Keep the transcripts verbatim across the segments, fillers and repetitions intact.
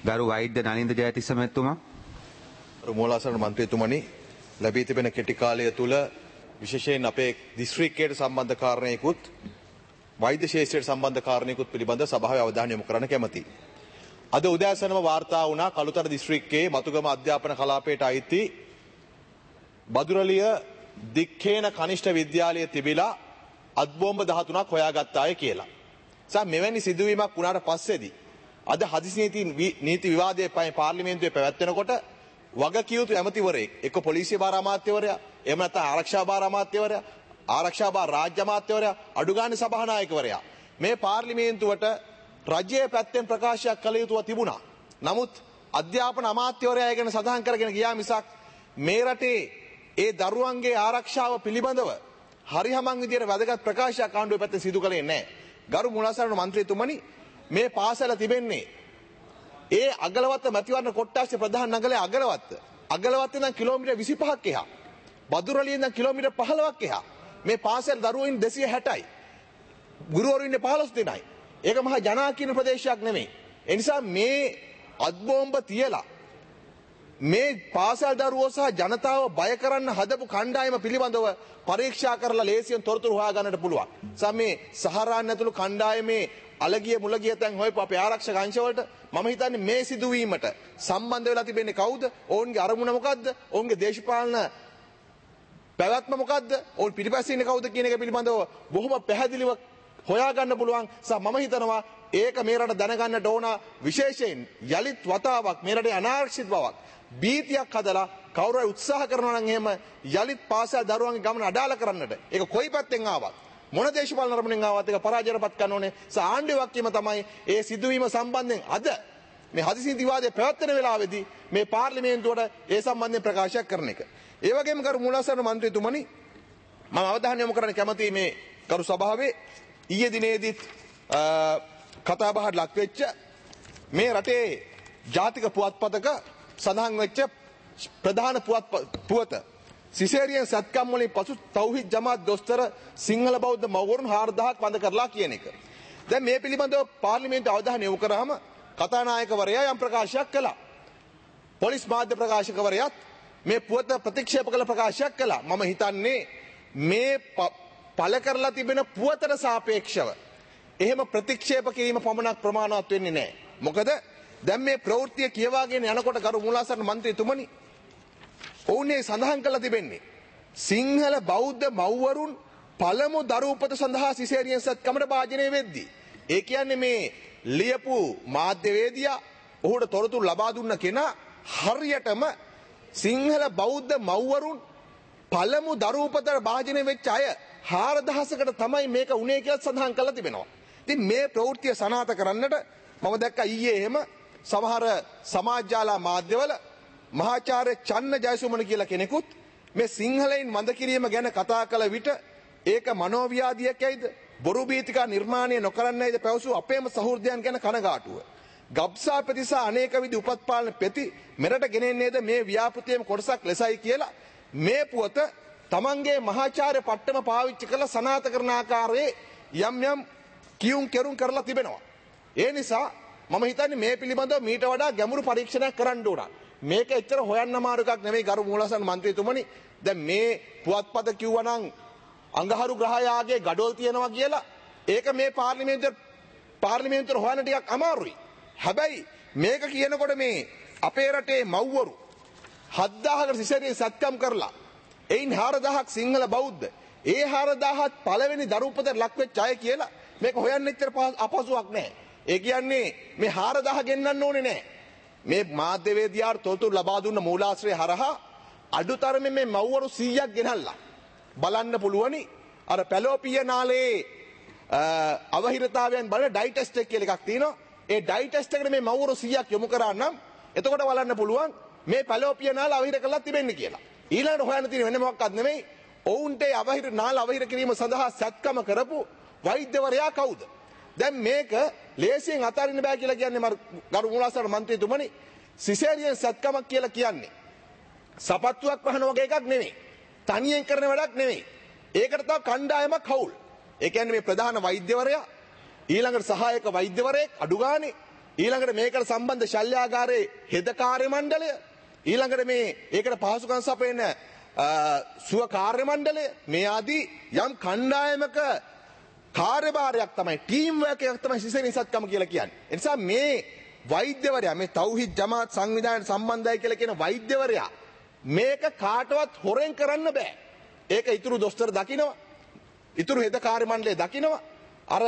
ගරු වෛද්‍ය නලින්ද ජයතිස්ස මැතිතුමා. මූලාසන මන්ත්‍රීතුමනි, ලැබී තිබෙන කෙටි කාලය තුල විශේෂයෙන් අපේ දිස්ත්‍රික්කයට සම්බන්ධ කාරණයකුත් වෛද්‍ය ශාස්ත්‍රයට සම්බන්ධ කාරණයකුත් පිළිබඳ සභාවේ අවධානය යොමු කරන්න කැමැතියි. අද උදෑසනම වාර්තා වුණා කළුතර දිස්ත්‍රික්කයේ මතුගම අධ්‍යාපන කලාපයට අයිති බදුරලිය දික්කේන කනිෂ්ඨ විද්‍යාලයේ තිබිලා අත්බෝම්බ දහතුනක් හොයාගත්තාය කියලා. සා මෙවැනි සිදුවීමක් වුණාට පස්සේදී අද හදිසි නීති නීති විවාදයේ පාර්ලිමේන්තුවේ පැවැත්වෙනකොට වගකියයුතු ඇමතිවරයෙක් එක්ක පොලිසිය භාර අමාත්‍යවරයා එහෙම නැත්නම් ආරක්ෂා භාර අමාත්‍යවරයා ආරක්ෂා භාර රාජ්‍ය අමාත්‍යවරයා අඩුගානේ සභානායකවරයා මේ පාර්ලිමේන්තුවට රජයේ පැත්තෙන් ප්‍රකාශයක් කළ යුතුව තිබුණා. නමුත් අධ්‍යාපන අමාත්‍යවරයා ගැන සඳහන් කරගෙන ගියා මිසක් මේ රටේ ඒ දරුවන්ගේ ආරක්ෂාව පිළිබඳව හරිහමං විදියට වැදගත් ප්‍රකාශයක් ආණ්ඩුවේ පැත්තෙන් සිදු කළේ නැහැ. ගරු මුලාසරණ මන්ත්‍රීතුමනි, මේ පාසල තිබෙන්නේ ඒ අගලවත්ත මැතිවරණ කොට්ටාසේ ප්‍රධාන නගරයේ අගලවත්ත. අගලවත්ත ඉඳන් කිලෝමීටර් විසිපහක් එහා. බදුරලිය ඉඳන් කිලෝමීටර් පහළොවක් එහා. මේ පාසල් දරුවෝ ඉන්නේ දෙසිය හැටයි. ගුරුවරු ඉන්නේ පහළොස් දෙනයි. ඒක මහා ජනාකීර්ණ ප්‍රදේශයක් නෙමෙයි. ඒ නිසා මේ අත්බෝම්බ තියලා මේ පාසල් දරුවෝ සහ ජනතාව බය කරන්න හදපු කණ්ඩායම පිළිබඳව පරීක්ෂා කරලා ලේසියෙන් තොරතුරු හොයා ගන්නට පුළුවන්. සම මේ සහරාන් ඇතුළු කණ්ඩායමේ අලගිය මුලගිය තැන් හොයපු අපේ ආරක්ෂක අංශවලට මම හිතන්නේ මේ සිදුවීමට සම්බන්ධ වෙලා තිබෙන්නේ කවුද? ඔවුන්ගේ අරමුණ මොකද්ද? ඔවුන්ගේ දේශපාලන පැවැත්ම මොකද්ද? ඔවුන් පිටිපස්සේ ඉන්නේ කවුද කියන එක පිළිබඳව බොහොම පැහැදිලිව හොයා ගන්න පුළුවන්. සහ මම හිතනවා ඒක මේ රට දැනගන්නට ඕන. විශේෂයෙන් යලිත් වතාවක් මේ රටේ අනාරක්ෂිත බවක් බීතියක් හදලා කවුරු හරි උත්සාහ කරනවා නම් එහෙම යලිත් පාසල් දරුවන්ගේ ගමන අඩාල කරන්නට ඒක කොයි පැත්තෙන් ආවත් මොන දේශපාලන අරමුණෙන් ආවත් ඒක පරාජයටපත් කරන්න ඕනේ. ආණ්ඩුවක් කීම තමයි ඒ සිදුවීම සම්බන්ධයෙන් අද මේ හදිසි විවාදයේ පැවැත්වෙන වෙලාවේදී මේ පාර්ලිමේන්තුවට ඒ සම්බන්ධයෙන් ප්‍රකාශයක් කරන එක. ඒ වගේම කරු මූලාසන මන්ත්‍රීතුමනි, මම අවධානය යොමු කරන්න කැමතියි මේ කරු සභාවේ ඊයේ දිනේදීත් කතා බහට ලක් වෙච්ච මේ රටේ ජාතික පුවත්පතක සඳහන් වෙච්ච ප්‍රධාන පුවත සිසේරියන් සත්කම් වලින් පසු තෞහිද් ජමාත් දොස්තර සිංහල බෞද්ධ මව්වරුන් හාරදහයක් වඳ කරලා කියන එක. දැන් මේ පිළිබඳව පාර්ලිමේන්තුව අවධානය යොමු කරාම කතානායකවරයා යම් ප්‍රකාශයක් කළා. පොලිස් මාධ්‍ය ප්‍රකාශකවරයාත් මේ පුවත ප්‍රතික්ෂේප කළ ප්‍රකාශයක් කළා. මම හිතන්නේ මේ පළ කරලා තිබෙන පුවතට සාපේක්ෂව එහෙම ප්‍රතික්ෂේප කිරීම පමණක් ප්‍රමාණවත් වෙන්නේ නැහැ. මොකද දැන් මේ ප්‍රවෘත්තිය කියවාගෙන යනකොට ගරු මූලාසන මන්ත්‍රීතුමනි, ඔවුනේ සඳහන් කළා තිබෙන්නේ සිංහල බෞද්ධ මව්වරුන් පළමු දරු උපත සඳහා සිසේරියන් සත්කමට භාජනය වෙද්දී ඒ කියන්නේ මේ ලියපු මාධ්‍යවේදියා ඔහුට තොරතුරු ලබා දුන්න කෙනා හරියටම සිංහල බෞද්ධ මව්වරුන් පළමු දරු උපතට භාජනය වෙච්ච අය හාරදහසකට තමයි මේක උනේ කියලා සඳහන් කරලා තිබෙනවා. ඉතින් මේ ප්‍රවෘත්තිය සනාථ කරන්නට මම දැක්කා ඊයේ එහෙම සමහර සමාජ ජාල මාධ්‍යවල මහාචාර්ය චන්න ජයසුමන කියලා කෙනෙකුත් මේ සිංහලයින් මඳ කිරීම ගැන කතා කළ විට ඒක මනෝව්‍යාධියකයිද බොරු බීතිකා නිර්මාණය නොකරන්නයිද පැවසූ අපේම සහෘදයන් ගැන කනගාටුව. ගබ්සා ප්‍රතිසා අනේක විධි උපත්පාලන පෙති මෙරට ගෙනෙන්නේද මේ ව්‍යාපෘතියේම කොටසක් ලෙසයි කියලා මේ පුවත තමන්ගේ මහාචාර්ය පට්ටම පාවිච්චි කරලා සනාථ කරන ආකාරයේ යම් යම් කියුම් කෙරුම් කරලා තිබෙනවා. ඒ නිසා මම හිතන්නේ මේ පිළිබඳව මීට වඩා ගැඹුරු පරීක්ෂණයක් කරන්න ඕන. මේක එච්චර හොයන්න අමාරු එකක් නෙමෙයි ගරු මූලාසන මන්ත්‍රීතුමනි. දැන් මේ පුවත්පත කිව්වනම් අඟහරු ග්‍රහයාගේ ගඩොල් තියනවා කියලා ඒක මේ පාර්ලිමේන්තුවේ පාර්ලිමේන්තුවේ හොයන්න ටිකක් අමාරුයි. හැබැයි මේක කියනකොට මේ අපේ රටේ මව්වරු හත්දාහකට සිසේරියන් සත්කම් කරලා එයින් හාරදහයක් සිංහල බෞද්ධ ඒ හාරදහත් පළවෙනි දරු උපතට ලක් වෙච්ච අය කියලා මේක හොයන්න එච්චර අපහසුයක් නැහැ. ඒ කියන්නේ මේ හාරදහ ගෙන්නන්න ඕනේ නැහැ. මේ මාධ්‍යවේදියාට තොරතුරු ලබා දුන්න මූලාශ්‍රය හරහා අඩුතරමේ මේ මව්වරු සීයක් ගෙනල්ලා බලන්න පුළුවනි. අර පැලෝපිය නාලේ අවහිරතාවයන් බලන ඩයි ටෙස්ට් එක කියලා එකක් තියෙනවා. ඒ ඩයි ටෙස්ට් එකට මේ මව්වරු සීයක් යොමු කරා නම් එතකොට බලන්න පුළුවන් මේ පැලෝපිය නාල අවහිර කරලා තිබෙන්නේ කියලා. ඊළඟට හොයන්න තියෙන වෙන මොකක්වත් නෙමෙයි. ඔවුන්ට අවහිර නාල අවහිර කිරීම සඳහා සත්කම කරපු වෛද්‍යවරයා කවුද? දැන් මේක ලේසියෙන් අතාරින්න බෑ කියලා කියන්නේ මම ගරු මූලාසන මන්ත්‍රීතුමනි. සිසේරියන් සත්කමක් කියලා කියන්නේ සපත්තුවක් වහන වගේ එකක් නෙමෙයි. තනියෙන් කරන වැඩක් නෙමෙයි. ඒකට තව කණ්ඩායමක් හවුල්. ඒ කියන්නේ මේ ප්‍රධාන වෛද්‍යවරයා ඊළඟට සහායක වෛද්‍යවරයෙක් අඩු ගානේ ඊළඟට මේකට සම්බන්ධ ශල්‍යාගාරයේ හෙද කාර්ය මණ්ඩලය ඊළඟට මේ ඒකට පහසුකම් සපයන සුව කාර්ය මණ්ඩලය මේ ආදී යම් කණ්ඩායමක කාර්යභාරයක් තමයි ටීම් වර්ක් එකක් තමයි සිසෙනි සත්කම කියලා කියන්නේ. ඒ නිසා මේ වෛද්‍යවරයා මේ තෞහිද් ජමාත් සංවිධානයට සම්බන්ධයි කියලා කියන වෛද්‍යවරයා මේක කාටවත් හොරෙන් කරන්න බෑ. ඒක ඉතුරු දොස්තර දකිනවා. ඉතුරු හෙද කාර්ය මණ්ඩලය දකිනවා. අර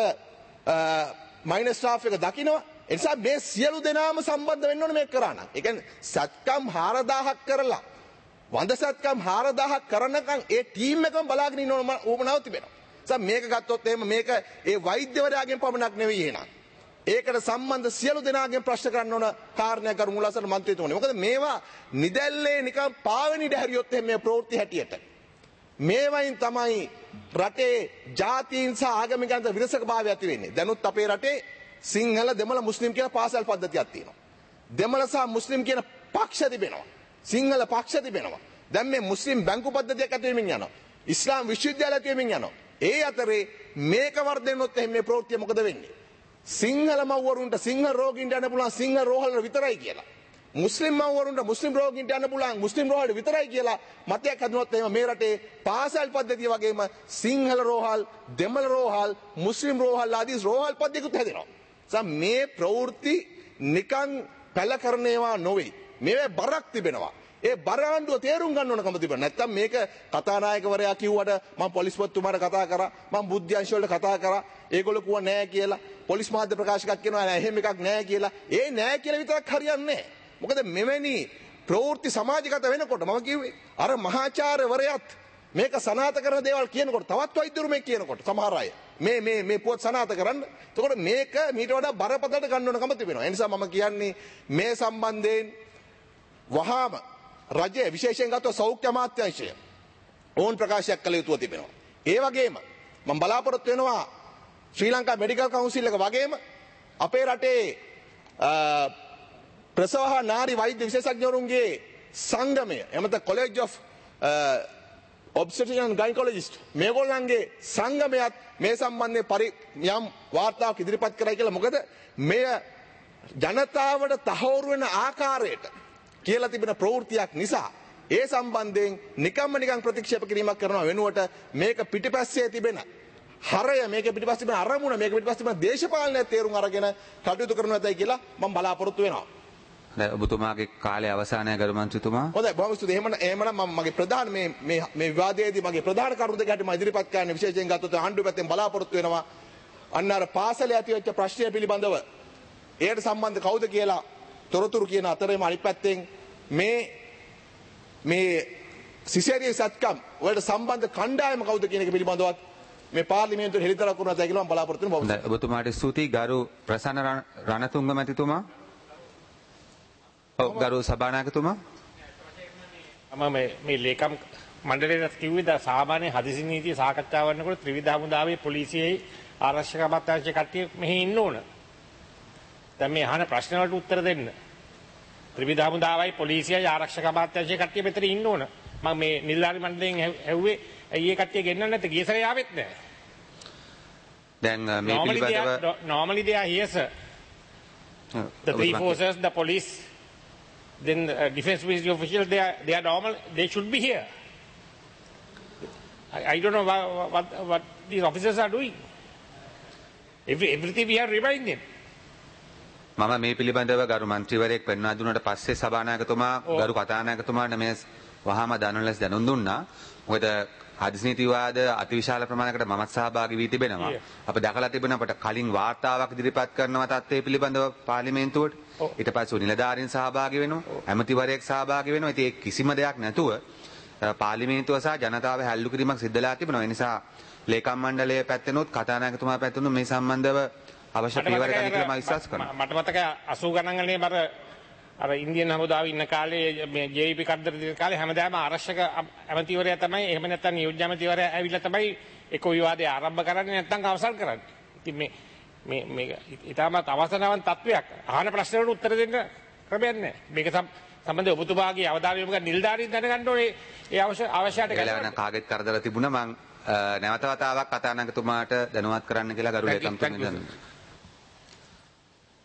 මයිනස් ස්ටාෆ් එක දකිනවා. ඒ නිසා මේ සියලු දෙනාම සම්බන්ධ වෙන්න ඕනේ මේක කරා නම්. ඒ කියන්නේ සත්කම් හාරදාහක් කරලා වඳ සත්කම් හාරදාහක් කරනකම් ඒ ටීම් එකම බලාගෙන ඉන්න ඕමනාව තිබෙනවා. ඒ මේක ගත්තොත් එහෙම මේක ඒ වෛද්‍යවරයාගෙන් පමණක් නෙවෙයි එහෙනම්. ඒකට සම්බන්ධ සියලු දෙනාගෙන් ප්‍රශ්න කරන්න ඕන කාරණයක් කරු මුලාසන මන්ත්‍රීතුමනි. මොකද මේවා නිදැල්ලේ නිකන් පාවෙනි දැහැරියොත් එහෙම මේ ප්‍රවෘත්ති හැටියට. මේවයින් තමයි රටේ ජාතීන් සහ ආගමික අතර විරසකභාවය ඇති වෙන්නේ. දැනුත් අපේ රටේ සිංහල දෙමළ මුස්ලිම් කියන පාසල් පද්ධතියක් තියෙනවා. දෙමළ සහ මුස්ලිම් කියන පක්ෂ තිබෙනවා. සිංහල පක්ෂ තිබෙනවා. දැන් මේ මුස්ලිම් බැංකු පද්ධතියක් ඇති වෙමින් යනවා. ඉස්ලාම් විශ්වවිද්‍යාල ඇති වෙමින් යනවා. ඒ අතරේ මේක වර්ධනයොත් එහෙම මේ ප්‍රවෘත්තිය මොකද වෙන්නේ? සිංහල මව්වරුන්ට සිංහල රෝගීන්ට යන්න පුළුවන් සිංහල රෝහල් විතරයි කියලා. මුස්ලිම් මව්වරුන්ට මුස්ලිම් රෝගීන්ට යන්න පුළුවන් මුස්ලිම් රෝහල් විතරයි කියලා මතයක් හදුනොත් එහෙම මේ රටේ පාසල් පද්ධතිය වගේම සිංහල රෝහල්, දෙමළ රෝහල්, මුස්ලිම් රෝහල් ආදී රෝහල් පද්ධතියකුත් හැදෙනවා. සම මේ ප්‍රවෘත්ති නිකන් පැල කරන ඒවා නොවේ. මේවේ බරක් තිබෙනවා. ඒ බර ආණ්ඩුව තේරුම් ගන්න ඕනකම තිබෙනවා. නැත්තම් මේක කතානායකවරයා කිව්වට මම පොලිස්පතිතුමාට කතා කරා, මම බුද්ධ්‍යංශ වලට කතා කරා. ඒගොල්ලෝ කිව්වා නෑ කියලා. පොලිස් මාධ්‍ය ප්‍රකාශකයක් කියනවා නෑ එහෙම එකක් නෑ කියලා. ඒ නෑ කියලා විතරක් හරියන්නේ නෑ. මොකද මෙවැනි ප්‍රවෘත්ති සමාජගත වෙනකොට මම කිව්වේ අර මහාචාර්යවරයාත් මේක සනාථ කරන දේවල් කියනකොට තවත් වෛද්‍යවරු මේක කියනකොට සමහර අය මේ මේ මේ පොත් සනාථ කරන්න. එතකොට මේක මීට වඩා බරපතලට ගන්න ඕනකම තිබෙනවා. ඒ නිසා මම කියන්නේ මේ සම්බන්ධයෙන් වහාම රජය විශේෂයෙන් ගත්තොත් සෞඛ්‍ය අමාත්‍යාංශය ඕන් ප්‍රකාශයක් කළ යුතුව තිබෙනවා. ඒ වගේම මම බලාපොරොත්තු වෙනවා ශ්‍රී ලංකා මෙඩිකල් කවුන්සිල් එක වගේම අපේ රටේ ප්‍රසව හා නාරි වෛද්‍ය විශේෂඥවරුන්ගේ සංගමය එමෙත college of obstetrician and gynaecologist මේගොල්ලන්ගේ සංගමයත් මේ සම්බන්ධයෙන් පරි යම් වාර්තාවක් ඉදිරිපත් කරයි කියලා. මොකද මෙය ජනතාවට තහවුරු වෙන ආකාරයට කියලා තිබෙන ප්‍රවෘත්තියක් නිසා ඒ සම්බන්ධයෙන් නිකම්ම නිකන් ප්‍රතික්ෂේප කිරීමක් කරනවා වෙනුවට මේක පිටිපස්සේ තිබෙන හරය මේක පිටිපස්සේ තිබෙන අරමුණ මේක පිටිපස්සේ තිබෙන දේශපාලනය තේරුම් අරගෙන කටයුතු කරනවා ඇතයි කියලා මම බලාපොරොත්තු වෙනවා. දැන් ඔබතුමාගේ කාලේ අවසානය ගරු මන්ත්‍රීතුමා. හොඳයි බොහොම ස්තුතියි. එහෙම එහෙමනම් මම මගේ ප්‍රධාන මේ මේ මේ විවාදයේදී මගේ ප්‍රධාන කරුණු දෙක හැටියට මම ඉදිරිපත් කරන්න විශේෂයෙන් ගත්තොත් ආණ්ඩුව පැත්තෙන් බලාපොරොත්තු වෙනවා අන්න අර පාසලේ ඇති වෙච්ච ප්‍රශ්නය පිළිබඳව ඒකට සම්බන්ධ කවුද කියලා තොරතුරු කියන අතරේම අනිත් පැත්තෙන් මේ මේ සිසේරිය සත්කම් වලට සම්බන්ධ කණ්ඩායම කවුද කියන එක පිළිබඳවත් මේ පාර්ලිමේන්තුවේ හෙළිදරව් කරනවා තයි කියලා මම බලාපොරොත්තු වෙනවා. ඔබතුමාට ස්තුතියි ගරු ප්‍රසන්න රණතුංග මැතිතුමා. ඔව් ගරු සභානායකතුමා. මම මේ මේ ලේකම් මණ්ඩලයට කිව්වේ දා සාමාන්‍ය හදිසි නීතිය සාකච්ඡා කරනකොට ත්‍රිවිධ හමුදාවේ පොලිසියයි ආරක්ෂක අමාත්‍යාංශයේ කට්ටිය මෙහි ඉන්න ඕන. දැන් මේ අහන ප්‍රශ්න වලට උත්තර දෙන්න. ත්‍රිවිධ හමුදාවයි පොලිසියයි ආරක්ෂක අමාත්‍යාංශයේ කට්ටිය මෙතන ඉන්න ඕන. මම මේ නිලධාරි මණ්ඩලයෙන් ඇහුවේ ඇයි ඒ කට්ටිය ගෙන්නන්න නැත්තේ? ගිය සැරේ ආවෙත් නැහැ. දැන් මේ පිළිබඳව normally they are here sir. The three forces, the police, then uh, defense ministry officials, they are they are normal, they should be here. I, I don't know what, what what these officers are doing. Every, everything we are reminding. මම මේ පිළිබඳව ගරු මන්ත්‍රීවරයෙක් පෙන්වා දුන්නාට පස්සේ සභානායකතුමා ගරු කතානායකතුමාට මේ වහාම දැනුම් ලෙස දැනුම් දුන්නා. මොකද හදිසි නීතිවාද අතිවිශාල ප්‍රමාණයකට මමත් සහභාගී වී තිබෙනවා. අප දැකලා තිබෙන අපට කලින් වාර්තාවක් ඉදිරිපත් කරනවා තත්ත්වයේ පිළිබඳව පාර්ලිමේන්තුවට. ඊට පස්සේ නිලධාරීන් සහභාගී වෙනවා. ඇමතිවරයෙක් සහභාගී වෙනවා. ඉතින් ඒ කිසිම දෙයක් නැතුව පාර්ලිමේන්තුව සහ ජනතාව හැල්ලු කිරීමක් සිද්ධ වෙලා තිබෙනවා. ඒ නිසා ලේකම් මණ්ඩලයේ පැත්තෙනුත් කතානායකතුමා පැත්තෙනුත් මේ සම්බන්ධව අවශ්‍ය පියවර ගන්න කියලා මම විශ්වාස කරනවා. මට මතකයි අසූ ගණන් ගණනේ මර අර ඉන්දියන් හමුදාවේ ඉන්න කාලේ මේ ජේ.වී.පී කද්දර දින කාලේ හැමදාම ආරක්ෂක ඇමතිවරයා තමයි එහෙම නැත්නම් නියෝජ්‍ය ඇමතිවරයා ඇවිල්ලා තමයි ඒක විවාදය ආරම්භ කරන්නේ නැත්නම් අවසන් කරන්නේ. ඉතින් මේ මේ මේක ඊටමත් අවසනාවන් තත්වයක්. අහන ප්‍රශ්න වලට උත්තර දෙන්න ක්‍රමයක් නැහැ. මේක සම්බන්ධව ඔබතුමාගේ අවධානය යොමු කරලා නිලධාරීන් දැනගන්න ඕනේ ඒ අවශ්‍ය අවශ්‍යයට ගලවන කාගෙත් කරදර තිබුණා මම නැවත වතාවක් කතානායකතුමාට දැනුවත් කරන්න කියලා ගරු ලේකම්තුමනි දන්නවා.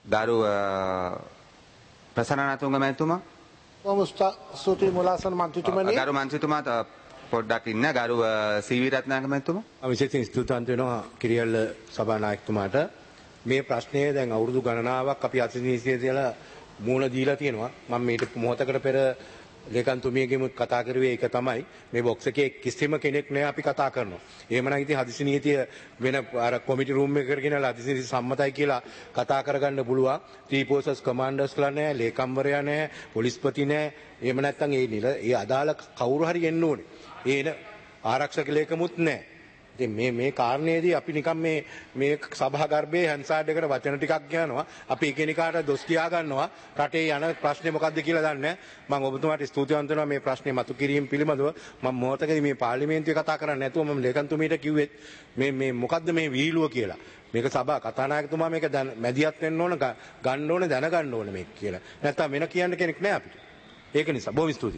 ගරු ප්‍රසන්නනාතුංග මැතිතුමා බොහොම ස්තුතියි මුලාසන මන්ත්‍රීතුමනි. ගරු මන්ත්‍රීතුමා පොඩ්ඩක් ඉන්න ගරු සීවී රත්නායක මැතිතුමා. විශේෂයෙන් ස්තුතිවන්ත වෙනවා කිරියල්ල සභානායකතුමාට. මේ ප්‍රශ්නය දැන් අවුරුදු ගණනාවක් අපි අතිනීතිය කියලා මූණ දීලා තියෙනවා. මම මේට මොහොතකට පෙර ලේකම්තුමියගෙම කතා කරුවේ ඒක තමයි. මේ බොක්ස් එකේ කිසිම කෙනෙක් නෑ අපි කතා කරනවා. එහෙමනම් ඉතින් හදිසි නීතිය වෙන අර කොමිටි රූම් එකකට ගෙනලා හදිසි නීති සම්මතයි කියලා කතා කරගන්න පුළුවන්. ත්‍රී ෆෝසස් කමාන්ඩර්ස්ලා නෑ, ලේකම්වරයා නෑ, පොලිස්පති නෑ. එහෙම නැත්නම් ඒ නිල ඒ අදාළ කවුරු හරි එන්න ඕනේ. ඒන ආරක්ෂක ලේකමුත් නෑ. ඉතින් මේ මේ කාරණේදී අපි නිකන් මේ මේ සභා ගර්භයේ හැන්සාඩ් එකට වචන ටිකක් කියනවා. අපි එකිනෙකාට දොස් කියා ගන්නවා. රටේ යන ප්‍රශ්නේ මොකද්ද කියලා දන්නේ නැහැ. මම ඔබතුමාට ස්තුතිවන්ත වෙනවා මේ ප්‍රශ්නේ මතු කිරීම පිළිබඳව. මම මොහොතකදී මේ පාර්ලිමේන්තුවේ කතා කරන්නේ නැතුව මම ලේකම්තුමීට කිව්වෙත් මේ මේ මොකද්ද මේ වීලුව කියලා. මේක සභා කතානායකතුමා මේක මැදිහත් වෙන්න ඕන ගන්න ඕන දැනගන්න ඕන මේක කියලා. නැත්තම් වෙන කියන්න කෙනෙක් නැහැ අපිට. ඒක නිසා බොහොම ස්තුතියි.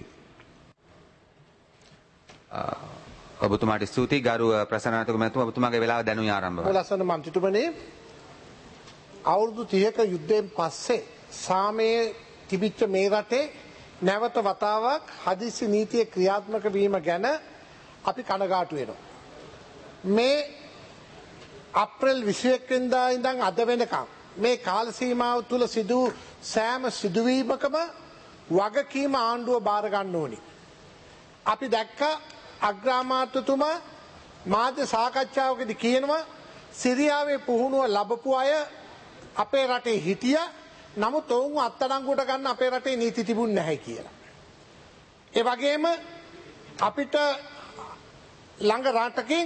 ඔබතුමාට ස්තුතියි ගරු ප්‍රසන්නනාතුංග මැතිතුමා ඔබතුමාගේ වෙලාව දැනුයි ආරම්භ වෙනවා. මුලාසන මන්ත්‍රීතුමනි අවුරුදු තිහක යුද්ධයෙන් පස්සේ සාමයේ තිබිච්ච මේ රටේ නැවත වතාවක් හදිසි නීතිය ක්‍රියාත්මක වීම ගැන අපි කනගාටු වෙනවා. මේ අප්‍රේල් විසිඑක වෙනිදා ඉඳන් අද වෙනකම් මේ කාල සීමාව තුල සිදු සෑම සිදුවීමකම වගකීම ආණ්ඩුව බාර ගන්න ඕනි. අපි දැක්කා අග්‍රාමාත්‍යතුමා මාධ්‍ය සාකච්ඡාවකදී කියනවා සිරියාවේ පුහුණුව ලැබපු අය අපේ රටේ හිටියා. නමුත් ඔවුන් අත්අඩංගුවට ගන්න අපේ රටේ නීති තිබුණ නැහැ කියලා. ඒ වගේම අපිට ළඟ රටකින්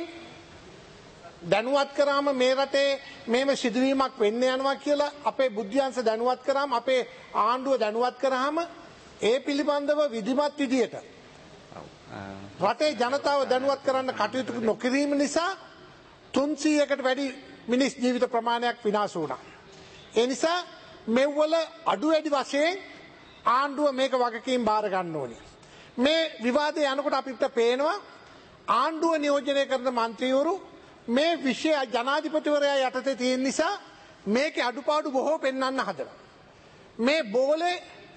දැනුවත් කරාම මේ රටේ මේම සිදුවීමක් වෙන්න යනවා කියලා අපේ බුද්ධ්‍යංශ දැනුවත් කරාම අපේ ආණ්ඩුව දැනුවත් කරාම ඒ පිළිබඳව විධිමත් විදියට රටේ ජනතාව දැනුවත් කරන්න කටයුතු නොකිරීම නිසා තුන්සීයකට වැඩි මිනිස් ජීවිත ප්‍රමාණයක් විනාශ වුණා. ඒ නිසා මෙව්වල අඩු වැඩි වශයෙන් ආණ්ඩුව මේක වගකීම් බාර ගන්න ඕනේ. මේ විවාදය යනකොට අපිට පේනවා ආණ්ඩුව නියෝජනය කරන මන්ත්‍රීවරු මේ විෂය ජනාධිපතිවරයා යටතේ තියෙන නිසා මේකේ අඩුපාඩු බොහෝ පෙන්වන්න හදනවා. මේ බෝලේ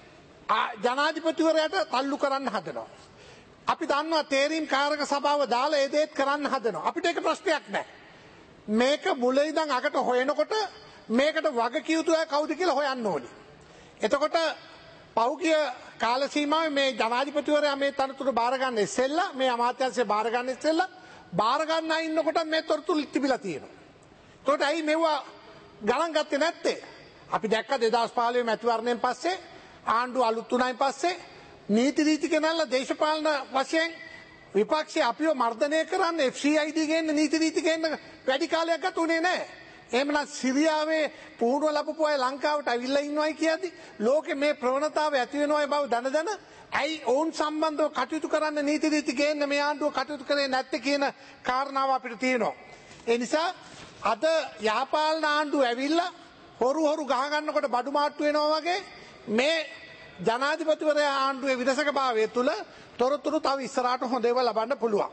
ජනාධිපතිවරයාට තල්ලු කරන්න හදනවා. අපි දන්නවා තේරීම් කාරක සභාව දාලා ඒ දේත් කරන්න හදනවා. අපිට ඒක ප්‍රශ්නයක් නැහැ. මේක මුලින් ඉඳන් අකට හොයනකොට මේකට වග කිය යුතු අය කවුද කියලා හොයන්න ඕනේ. එතකොට පෞගිය කාල සීමාවේ මේ ජනාධිපතිවරයා මේ තනතුර බාර ගන්න ඉස්සෙල්ලා මේ අමාත්‍යාංශය බාර ගන්න ඉස්සෙල්ලා බාර ගන්න ඉන්නකොට මේ තොරතුරු තිබිලා තියෙනවා. ඒකට ඇයි මෙවුවා ගණන් ගත්තේ නැත්තේ? අපි දැක්ක දෙදාස් පහළොව මැතිවරණයෙන් පස්සේ ආණ්ඩුව අලුත් වුණායින් පස්සේ නීති රීති ගෙනල්ලා දේශපාලන වශයෙන් විපක්ෂය අපිව මර්ධනය කරන්න එෆ් සී අයි ඩී ගේන්න නීති රීති ගේන්න වැඩි කාලයක් ගත උනේ නැහැ. එහෙමනම් සිරියාවේ පුහුණුව ලැබපු අය ලංකාවට ඇවිල්ලා ඉන්නවයි කියද්දි ලෝකේ මේ ප්‍රවණතාවය ඇති වෙනවයි බව දන දන ඇයි ඔවුන් සම්බන්ධව කටයුතු කරන්න නීති රීති ගේන්න මේ ආණ්ඩුව කටයුතු කරේ නැත්තේ කියන කාරණාව අපිට තියෙනවා. ඒ නිසා අද යහපාලන ආණ්ඩුව ඇවිල්ලා හොරු හොරු ගහ ගන්නකොට බඩු මාට්ටු වෙනවා වගේ මේ ජනාධිපතිවරයා ආණ්ඩුවේ විදසකභාවය තුළ තොරතුරු තව ඉස්සරහට හොඳ ඒවා ලබන්න පුළුවන්.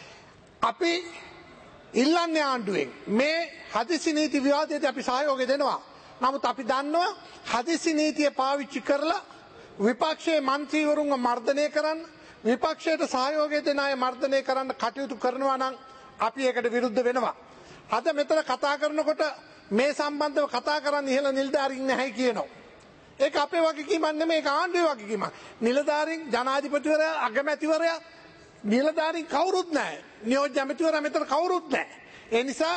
අපි ඉල්ලන්නේ ආණ්ඩුවෙන් මේ හදිසි නීති විවාදයට අපි සහයෝගය දෙනවා. නමුත් අපි දන්නවා හදිසි නීතිය පාවිච්චි කරලා විපක්ෂයේ මන්ත්‍රීවරුන්ව මර්ධනය කරන්න විපක්ෂයට සහයෝගය දෙන අය මර්ධනය කරන්න කටයුතු කරනවා නම් අපි ඒකට විරුද්ධ වෙනවා. අද මෙතන කතා කරනකොට මේ සම්බන්ධව කතා කරන්න ඉහළ නිලධාරීන් නැහැ කියනවා. ඒක අපේ වගකීමක් නෙමෙයි ඒක ආණ්ඩුවේ වගකීමක්. නිලධාරීන් ජනාධිපතිවරයා අගමැතිවරයා නිලධාරීන් කවුරුත් නැහැ. නියෝජ්‍ය ඇමතිවරයා මෙතන කවුරුත් නැහැ. ඒ නිසා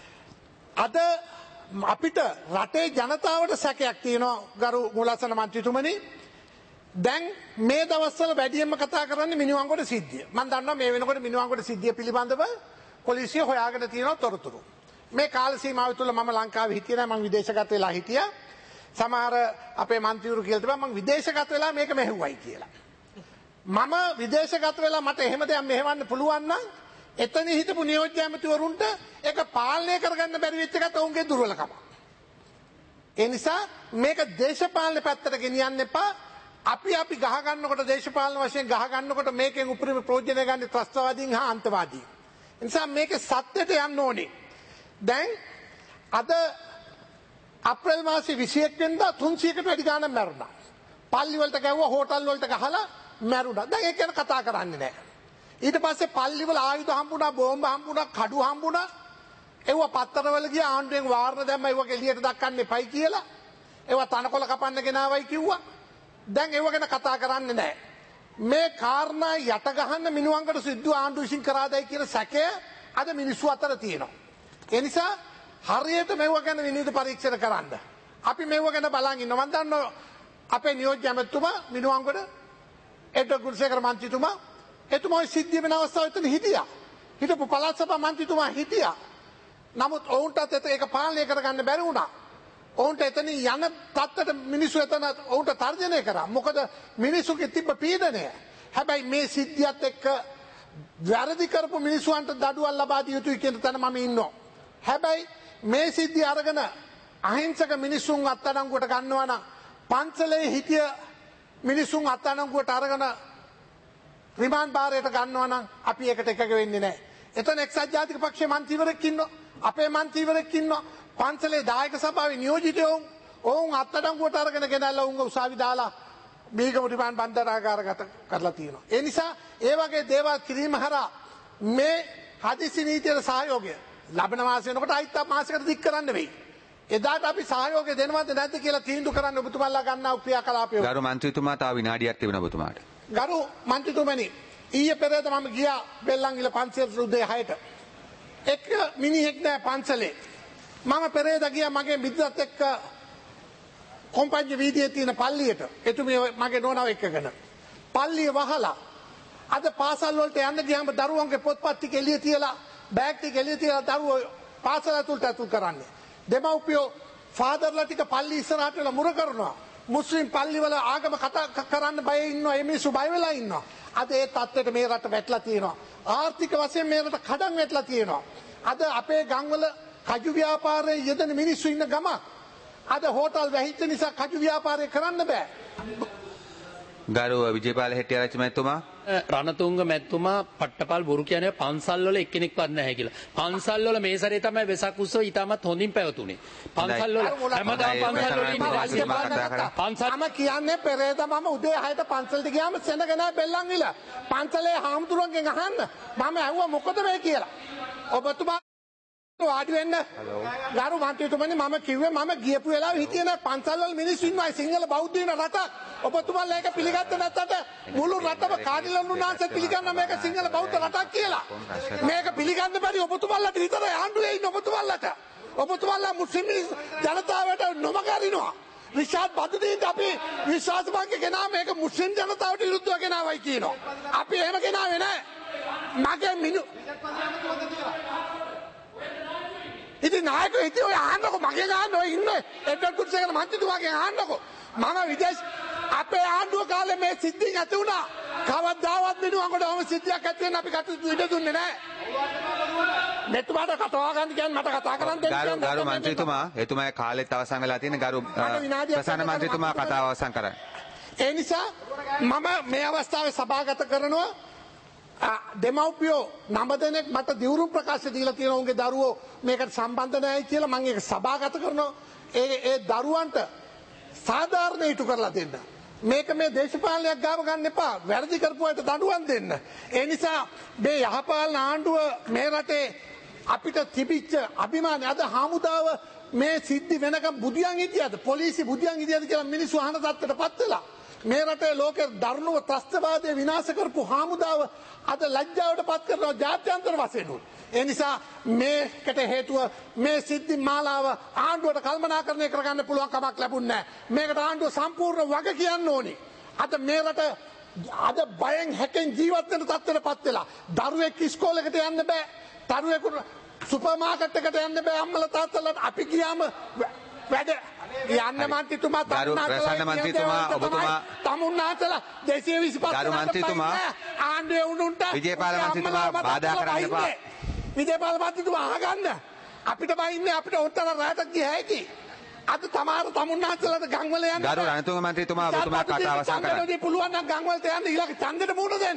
අද අපිට රටේ ජනතාවට සැකයක් තියෙනවා ගරු මුලාසන මන්ත්‍රීතුමනි. දැන් මේ දවස්වල වැඩියෙන්ම කතා කරන්නේ මිනිවංගොඩ සිද්ධිය. මම දන්නවා මේ වෙනකොට මිනිවංගොඩ සිද්ධිය පිළිබඳව පොලිසිය හොයාගෙන තියෙන තොරතුරු. මේ කාල සීමාව තුළ මම ලංකාවේ හිටියේ නැහැ මම විදේශගත වෙලා හිටියා. සමහර අපේ මන්ත්‍රීවරු කියලා තිබා මම විදේශගත වෙලා මේක මෙහෙව්වයි කියලා. මම විදේශගත වෙලා මට එහෙම දෙයක් මෙහෙවන්න පුළුවන් නම් එතන හිටපු නියෝජ්‍ය ඇමතිවරුන්ට ඒක පාලනය කරගන්න බැරි වෙච්ච එකත් ඔවුන්ගේ දුර්වලකම. ඒ නිසා මේක දේශපාලන පැත්තට ගෙනියන්න එපා. අපි අපි ගහ ගන්නකොට දේශපාලන වශයෙන් ගහ ගන්නකොට මේකෙන් උපරිම ප්‍රයෝජන ගන්න ත්‍රස්තවාදීන් හා අන්තවාදීන්. ඒ නිසා මේක සත්‍යයට යන්න ඕනේ. දැන් අද අප්‍රේල් මාසේ විසිඑක් වෙනිදා තුන්සියයකට වැඩි ගාණක් මැරුණා. පල්ලි වලට ගැව්වා, හෝටල් වලට ගහලා මැරුණා. දැන් ඒක ගැන කතා කරන්නේ නැහැ. ඊට පස්සේ පල්ලි වල ආයුධ හම්බුණා, බෝම්බ හම්බුණා, කඩු හම්බුණා. ඒවා පත්තරවල ගියා ආණ්ඩුවෙන් වාරණ දැම්ම ඒවා එළියට දක්වන්න එපයි කියලා. ඒවා තනකොළ කපන්න ගෙනාවයි කිව්වා. දැන් ඒව ගැන කතා කරන්නේ නැහැ. මේ කාරණා යට ගහන්න මිනුවන්කට සිද්ධ ආණ්ඩුව විසින් කරාදයි කියන සැකය අද මිනිස්සු අතර තියෙනවා. ඒ නිසා හරියට මේව ගැන විනිවිද පරීක්ෂණ කරන්න. අපි මේව ගැන බලන් ඉන්නවා. මම දන්නවා අපේ නියෝජ්‍ය ඇමතුමා මිනුවන්කට එඩ්වඩ් ගුණසේකර මන්ත්‍රීතුමා එතුමා සිද්ධිය වෙන අවස්ථාව එතන හිටියා. හිටපු පළාත් සභා මන්ත්‍රීතුමා හිටියා. නමුත් ඔවුන්ටත් ඒක පාලනය කරගන්න බැරි වුණා. ඔවුන්ට එතන යන තත්ත්වයට මිනිස්සු එතන ඔවුන්ට තර්ජනය කරා. මොකද මිනිස්සුගේ තිබ්බ පීඩනය. හැබැයි මේ සිද්ධියත් එක්ක වැරදි කරපු මිනිස්සුන්ට දඩුවම් ලබා දිය යුතුයි කියන තැන මම ඉන්නවා. හැබැයි මේ සිද්ධිය අරගෙන අහිංසක මිනිස්සුන් අත්අඩංගුවට ගන්නවා නම් පන්සලේ හිටිය මිනිස්සුන් අත්අඩංගුවට අරගෙන රිමාන්ඩ් භාරයට ගන්නවා නම් අපි ඒකට එකග වෙන්නේ නැහැ. එතන එක්සත් ජාතික පක්ෂයේ මන්ත්‍රීවරයෙක් ඉන්නවා. අපේ මන්ත්‍රීවරයෙක් ඉන්නවා. පන්සලේ දායක සභාවේ නියෝජිතයෝ ඔවුන් අත්අඩංගුවට අරගෙන ගෙනල්ලා උන්ව උසාවි දාලා බීගම රිමාන්ඩ් බන්ධනාගාරගත කරලා තියෙනවා. ඒ නිසා ඒ වගේ දේවල් කිරීම හරහා මේ හදිසි නීතියට සහයෝගය ලබන මාසෙ වෙනකොට අයිත් මාසයකට දික් කරන්න වෙයි. එදාට අපි සහයෝගය දෙනවද නැද්ද කියලා තීන්දුව කරන්න ඔබතුමාලා ගන්නා ක්‍රියාකලාපය. ගරු මන්ත්‍රීතුමා තව විනාඩියක් තිබෙනවා ඔබතුමාට. ගරු මන්ත්‍රීතුමනි ඊයේ පෙරේද මම ගියා බෙල්ලන්ගිල පන්සලට උදේ හයට. එක මිනිහෙක් නෑ පන්සලේ. මම පෙරේද ගියා මගේ මිත්‍රත් එක්ක කොම්පඤ්ඤ වීදියේ තියෙන පල්ලියට. එතුමිය මගේ නෝනාව එක්කගෙන. පල්ලිය වහලා අද පාසල් වලට යන්න ගියාම දරුවන්ගේ පොත්පත් ටික එළිය තියලා බෑග් ටික එළිය තියලා දරුවෝ පාසල ඇතුළට ඇතුල් කරන්නේ. දෙමව්පියෝ ෆාදර්ලා ටික පල්ලි ඉස්සරහට වෙලා මුර කරනවා. මුස්ලිම් පල්ලිවල ආගම කතා කරන්න බය ඉන්නවා. මේ මිනිස්සු බය වෙලා ඉන්නවා. අද ඒ තත්ත්වයට මේ රට වැටලා තියෙනවා. ආර්ථික වශයෙන් මේ රට කඩන් වැටලා තියෙනවා. අද අපේ ගම්වල කජු ව්‍යාපාරයේ යෙදෙන මිනිස්සු ඉන්න ගම අද හෝටල් වැහිච්ච නිසා කජු ව්‍යාපාරය කරන්න බෑ. ගරු විජේපාල හෙට්ටිආරච්චි මැතිතුමා රණතුංග මැතිතුමා පට්ටපල් බොරු කියන්නේ පන්සල් වල එක්කෙනෙක්වත් නැහැ කියලා. පන්සල් වල මේ සැරේ තමයි වෙසක් උත්සව ඊටමත් හොඳින් පැවතුනේ. පන්සල් වල හැමදාම පන්සල් වල පන්සල් මම කියන්නේ පෙරේද මම උදේ හයට පන්සලට ගියාම සෙනග නැහැ බෙල්ලන්විල. පන්සලේ හාමුදුරුවන්ගෙන් අහන්න මම ඇහුවා මොකද මේ කියලා. ඔබතුමා වාඩි වෙන්න. ගරු මන්ත්‍රීතුමනි මම කිව්වේ මම ගියපු වෙලාවෙ හිටියේ නෑ පන්සල් වල මිනිස්සු ඉන්නවා සිංහල බෞද්ධ වෙන රටක්. ඔබතුමාලා ඒක පිළිගත්තේ නැත්තට මුළු රටම කාඩිලන්නුනාන්සේ පිළිගන්න මේක සිංහල බෞද්ධ රටක් කියලා. මේක පිළිගන්න බැරි ඔබතුමාලාට විතරයි ආණ්ඩුවේ ඉන්න ඔබතුමාලාට. ඔබතුමාලා මුස්ලිම් ජනතාවට නොමගරිනවා. රිෂාඩ් බදුදීන්ට අපි විශ්වාස බංක ගෙනා මේක මුස්ලිම් ජනතාවට විරුද්ධව ගෙනාවයි කියනවා. අපි එහෙම ගෙනාවේ නෑ. මගේ මිනු ඉතින් නායකයෝ ඉතින් ඔය අහන්නකො මගේ ගන්න ඔය ඉන්නේ එඩ්වඩ් ගුණසේකර මන්ත්‍රීතුමාගෙන් අහන්නකො මම විදේශ අපේ ආණ්ඩුව කාලේ මේ සිද්ධිය ඇති වුණා කවදාවත් මිනුවන්කට ඔහොම සිද්ධියක් ඇති වෙන්න අපි කටයුතු ඉඩ දුන්නේ නැහැ මෙතුමාට කතා ගන්න කියන්නේ මට කතා කරන්න දෙන්න ගරු ගරු මන්ත්‍රීතුමා එතුමාගේ කාලෙත් අවසන් වෙලා තියෙන ගරු ප්‍රසන්න මන්ත්‍රීතුමා කතාව අවසන් කරන්න ඒ නිසා මම මේ අවස්ථාවේ සභාගත කරනවා දෙමව්පියෝ නම දෙනෙක් මට දිවුරු ප්‍රකාශ දීලා තියෙනවා උන්ගේ දරුවෝ මේකට සම්බන්ධ නැහැ කියලා මම ඒක සභාගත කරනවා ඒ ඒ දරුවන්ට සාධාරණ ඉටු කරලා දෙන්න මේක මේ දේශපාලනයක් ගාව ගන්න එපා වැරදි කරපු අයට දඬුවම් දෙන්න ඒ නිසා මේ යහපාලන ආණ්ඩුව මේ රටේ අපිට තිබිච්ච අභිමානය අද හමුදාව මේ සිද්ධි වෙනකම් බුදියන් හිටියද පොලිසිය බුදියන් හිටියද කියලා මිනිස්සු අහන තත්ත්වයටපත් වෙලා මේ රටේ ලෝකේ දරුණුව ත්‍රස්තවාදය විනාශ කරපු හමුදාව අද ලැජ්ජාවට පත් කරනවා ජාත්‍යන්තර වශයෙන් උත් ඒ නිසා මේකට හේතුව මේ සිද්ධි මාලාව ආණ්ඩුවට කල්පනාකරණය කරගන්න පුළුවන් කමක් ලැබුණේ නැහැ මේකට ආණ්ඩුව සම්පූර්ණ වග කියන්න ඕනි අද මේ රට අද බයෙන් හැකෙන් ජීවත් වෙන තත්ත්වයටපත් වෙලා දරුවෙක් ඉස්කෝලේකට යන්න බෑ දරුවෙකුට සුපර් මාකට් එකට යන්න බෑ අම්මලා තාත්තලාට අපි ගියාම වැඩ යන්න මන්ත්‍රීතුමා ගරු ප්‍රසන්න මන්ත්‍රීතුමා ඔබතුමා තමුන්නාතලා දෙසිය විසිපහ ගරු මන්ත්‍රීතුමා ආණ්ඩුවේ උණුන්ට විජේපාල මන්ත්‍රීතුමා බාධා කරන්න එපා විජේපාල මන්ත්‍රීතුමා අහගන්න අපිට බයින්නේ අපිට උත්තර රැට ගිය හැකි අද තමාර තමුන්නාතලාට ගම්වල යන්න ගරු රණතුංග මන්ත්‍රීතුමා ඔබතුමා කතාව අවසන් කරන්න පුළුවන් නම් ගම්වලට යන්න ඊළඟ ඡන්දෙට මුණ දෙන්න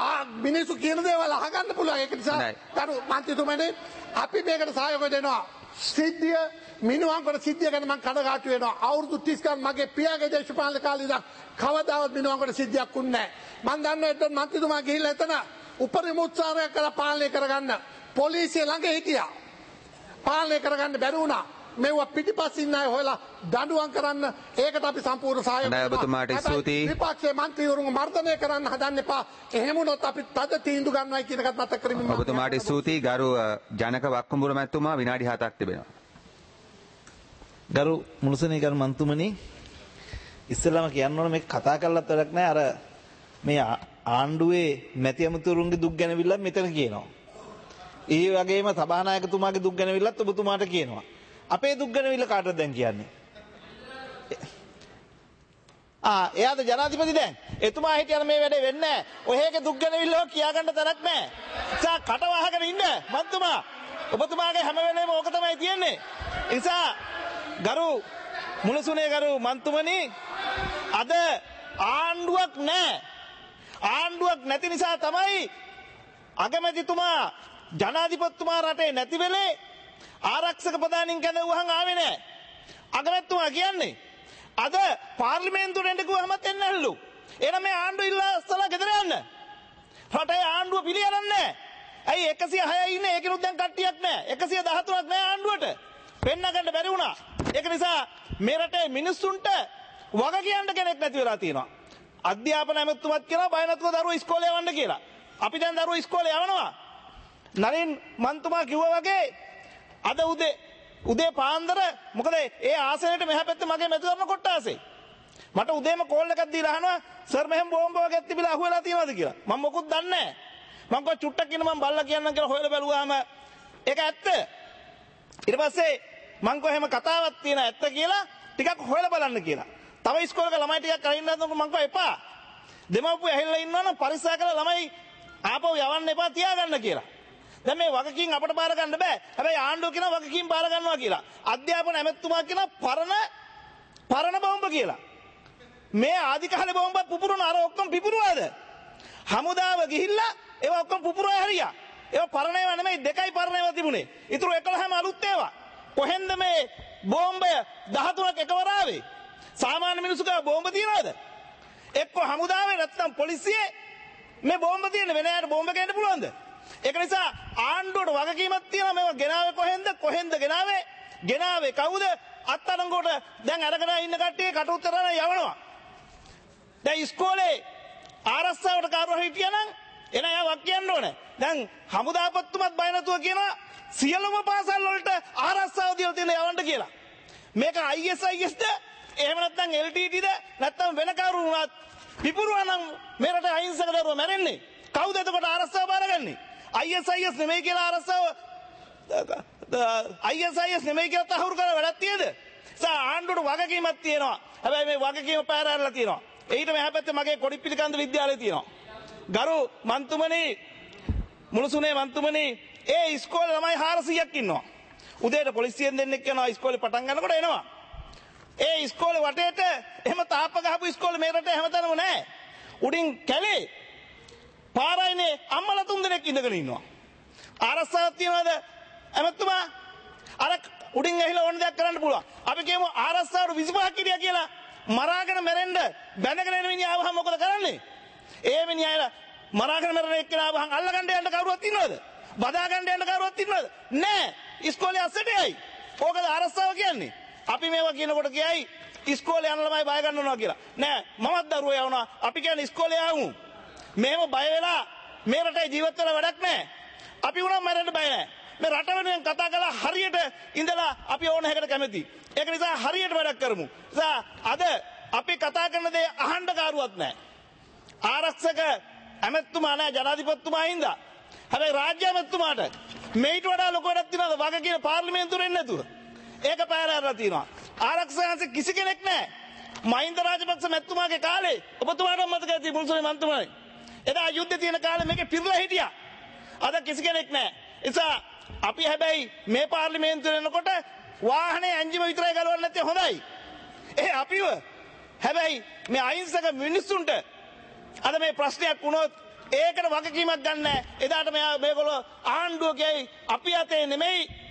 මිනිස්සු කියන දේවල් අහගන්න පුළුවන් ඒක නිසා ගරු මන්ත්‍රීතුමනේ අපි මේකට සහයෝගය දෙනවා සිද්ධිය මිනුවන්කොට සිද්ධිය ගැන මම කනගාටු වෙනවා. අවුරුදු තිස් ගානක් මගේ පියාගේ දේශපාලන කාලේ ඉඳන් කවදාවත් මිනුවන්කොට සිද්ධියක් වුණේ නැහැ. මම දන්නවා එතන මන්ත්‍රීතුමා ගිහිල්ලා එතන උපරිම උත්සාහයක් කරලා පාලනය කරගන්න පොලිසිය ළඟ හිටියා. පාලනය කරගන්න බැරි වුණා. මේවා පිටිපස්සින් අය හොයලා දඬුවම් කරන්න ඒකට අපි සම්පූර්ණ සහයෝගය හොඳයි ඔබතුමාට ස්තුතියි. විපක්ෂයේ මන්ත්‍රීවරුන් මර්ධනය කරන්න හදන්න එපා. එහෙම වුණොත් අපි තද තීන්දුව ගන්නවයි කියන එකත් මතක් කරමින් මම ඔබතුමාට ස්තුතියි. ගරු ජනක වක්කුඹුර මැතිතුමා විනාඩි හතක් තිබෙනවා. ගරු මුලසනේ ගරු මන්තුමනි ඉස්සෙල්ලාම කියන්න ඕන මේක කතා කරලත් වැඩක් නැහැ. අර මේ ආණ්ඩුවේ මැති ඇමතුරුන්ගේ දුක් ගැනවිල්ල මෙතන කියනවා. ඒ වගේම සභානායකතුමාගේ දුක් ගැනවිල්ලත් ඔබතුමාට කියනවා. අපේ දුක් ගැනවිල්ල කාටද දැන් කියන්නේ? ආ එයාද ජනාධිපති දැන්? එතුමා හිටියන මේ වැඩේ වෙන්නේ නැහැ. ඔයගේ දුක් ගැනවිල්ල කියා ගන්න තරක් නැහැ. සා කට වහගෙන ඉන්න මන්තුමා. ඔබතුමාගේ හැම වෙලේම ඕක තමයි තියෙන්නේ. ඒ නිසා ගරු මුලසුනේ ගරු මන්තුමනි අද ආණ්ඩුවක් නැහැ. ආණ්ඩුවක් නැති නිසා තමයි අගමැතිතුමා ජනාධිපතිතුමා රටේ නැති වෙලේ ආරක්ෂක ප්‍රධානීන් කැඳවුවහන් ආවේ නැහැ. අගමැතිතුමා කියන්නේ අද පාර්ලිමේන්තුවට එන්න කිව්වහමත් එන්නේ නැල්ලු. එහෙනම් මේ ආණ්ඩුව ඉල්ලස්සලා ගෙදර යන්න. රටේ ආණ්ඩුව පිළිගන්නේ නැහැ. ඇයි එකසිය හයයි ඉන්නේ ඒකිනුත් දැන් කට්ටියක් නැහැ. එකසිය දහතුනක් නැහැ ආණ්ඩුවට. පෙන්න ගන්න බැරි වුණා. ඒක නිසා මේ රටේ මිනිස්සුන්ට වග කියන්න කෙනෙක් නැති වෙලා තියෙනවා. අධ්‍යාපන ඇමතුමත් කියනවා බය නැතුව දරුවෝ ඉස්කෝලේ යවන්න කියලා. අපි දැන් දරුවෝ ඉස්කෝලේ යවනවා. නලින් මන්තුමා කිව්වා වගේ අද උදේ උදේ පාන්දර මොකද ඒ ආසනයට මෙහා පැත්තේ මගේ මැතිවරණ කොට්ටාසේ. මට උදේම කෝල් එකක් දීලා අහනවා සර් මෙහෙම බෝම්බ වගේ තිබිලා අහුවෙලා තියෙනවද කියලා. මම මොකුත් දන්නේ නැහැ. මම කො චුට්ටක් ඉන්න මම බල්ලා කියන්නම් කියලා හොයලා බැලුවාම ඒක ඇත්ත. ඊට පස්සේ මං කො එහෙම කතාවක් තියෙන ඇත්ත කියලා ටිකක් හොයලා බලන්න කියලා. තව ඉස්කෝලේක ළමයි ටිකක් කරින්න හදනකොට මං කො එපා. දෙමව්පියෝ ඇහිල්ලා ඉන්නවනම් පරිස්සම් කරලා ළමයි ආපහු යවන්න එපා තියාගන්න කියලා. දැන් මේ වගකීම් අපට බාර ගන්න බෑ. හැබැයි ආණ්ඩුව කියන වගකීම් බාර ගන්නවා කියලා. අධ්‍යාපන ඇමතුමා කියන පරණ පරණ බෝම්බ කියලා. මේ ආදි කාලේ බෝම්බත් පුපුරන අර ඔක්කොම පිපුරුවාද? හමුදාව ගිහිල්ලා ඒවා ඔක්කොම පුපුරලා හරියා. ඒවා පරණ ඒවා නෙමෙයි දෙකයි පරණ ඒවා තිබුණේ. ඊටු එකලහම අලුත් ඒවා. කොහෙන්ද මේ බෝම්බය දහතුනක් එකවර ආවේ? සාමාන්‍ය මිනිස්සුක බෝම්බ තියනවද? එක්ක හමුදාවේ නැත්නම් පොලිසියේ මේ බෝම්බ තියෙන වෙන අයට බෝම්බ ගේන්න පුළුවන්ද? ඒක නිසා ආණ්ඩුවට වගකීමක් තියෙනවා මේවා ගෙනාවේ කොහෙන්ද කොහෙන්ද ගෙනාවේ ගෙනාවේ කවුද අත්අඩංගුවට දැන් අරගෙන ඉන්න කට්ටිය කට උතර යවනවා. දැන් ඉස්කෝලේ ආරස්සාවට කාරුවා හිටියනම් එන අය වක් කියන්න ඕනේ. දැන් හමුදාපතිතුමත් බය නැතුව කියනවා සියලුම පාසල් වලට ආරස්සාව දීලා තියෙන යවන්න කියලා. මේක I S I S ද එහෙම නැත්නම් L T T ද නැත්නම් වෙන කවුරු වුණත් පිපුරුවා නම් මේ රටේ අහිංසක දරුවෝ මැරෙන්නේ. කවුද එතකොට ආරස්සාව බාරගන්නේ? I S I S නෙමෙයි කියලා ආරස්සාව I S I S නෙමෙයි කියලා තහවුරු කරලා වැඩක් තියද? සා ආණ්ඩුවට වගකීමක් තියෙනවා. හැබැයි මේ වගකීම පාර ඇරලා තියෙනවා. ඊට මෙහා පැත්තේ මගේ කොඩිපිලිකන්ද විද්‍යාලය තියෙනවා. ගරු මන්තුමනි මුලසුනේ මන්තුමනි ඒ ඉස්කෝලේ ළමයි හාරසීයක් ඉන්නවා. උදේට පොලිසියෙන් දෙන්නෙක් යනවා ඉස්කෝලේ පටන් ගන්නකොට එනවා. ඒ ඉස්කෝලේ වටේට එහෙම තාප්ප ගහපු ඉස්කෝලේ මේ රටේ හැමතැනම නැහැ. උඩින් කැලේ පාරයිනේ අම්මලා තුන් දෙනෙක් ඉඳගෙන ඉන්නවා. ආරස්සාවක් තියනවාද ඇමතුමා? අර උඩින් ඇහිලා ඕන දෙයක් කරන්න පුළුවන්. අපි කියමු ආරස්සාවට විසිපහක් හිටියා කියලා මරාගෙන මැරෙන්න බැඳගෙන එන මිනිහා ආවහම මොකද කරන්නේ? ඒ මිනිහා මරාගෙන මැරෙන එක්කෙනා ආවහම අල්ලගන්න යන්න කවුරුවත් ඉන්නවද? බදාගන්න යන්න කවුරුවත් ඉන්නවද? නෑ. ඉස්කෝලේ අස්සටයි. ඕකද ආරස්සාව කියන්නේ? අපි මේවා කියනකොට කියයි ඉස්කෝලේ යන ළමයි බය ගන්නවා කියලා. නෑ මමත් දරුවෝ යවනවා. අපි කියන්නේ ඉස්කෝලේ ආවමු. මේව බය වෙලා මේ රටේ ජීවත් වෙලා වැඩක් නැහැ. අපි උනම් මරන්න බය නැහැ. මේ රට වෙනුවෙන් කතා කළා හරියට ඉඳලා අපි ඕන හැකට කැමති. ඒක නිසා හරියට වැඩක් කරමු. නිසා අද අපි කතා කරන දේ අහන්න කාරුවක් නැහැ. ආරක්ෂක ඇමතුමා නැහැ ජනාධිපතිතුමා හින්දා. හැබැයි රාජ්‍ය ඇමතුමාට මේට වඩා ලොකු වැඩක් තියෙනවද වග කියන පාර්ලිමේන්තුවෙ එන්නේ නැතුව? ඒක පැහැර අරලා තියෙනවා. ආරක්ෂකයන්සේ කිසි කෙනෙක් නැහැ. මහින්ද රාජපක්ෂ මැතිතුමාගේ කාලේ ඔබතුමාට මතක ඇති මුල්සොනේ මන්තුමායි. එදා යුද්ධ තියෙන කාලේ මේකේ පිරලා හිටියා. අද කිසි කෙනෙක් නැහැ. නිසා අපි හැබැයි මේ පාර්ලිමේන්තුවේ එනකොට වාහනේ එන්ජිම විතරයි ගලවන්නේ නැත්තේ හොඳයි. ඒ අපිව හැබැයි මේ අහිංසක මිනිස්සුන්ට අද මේ ප්‍රශ්නයක් වුණොත් ඒකට වගකීමක් ගන්න නැහැ. එදාට මෙයා මේගොල්ලෝ ආණ්ඩුව කියයි අපි අතේ නෙමෙයි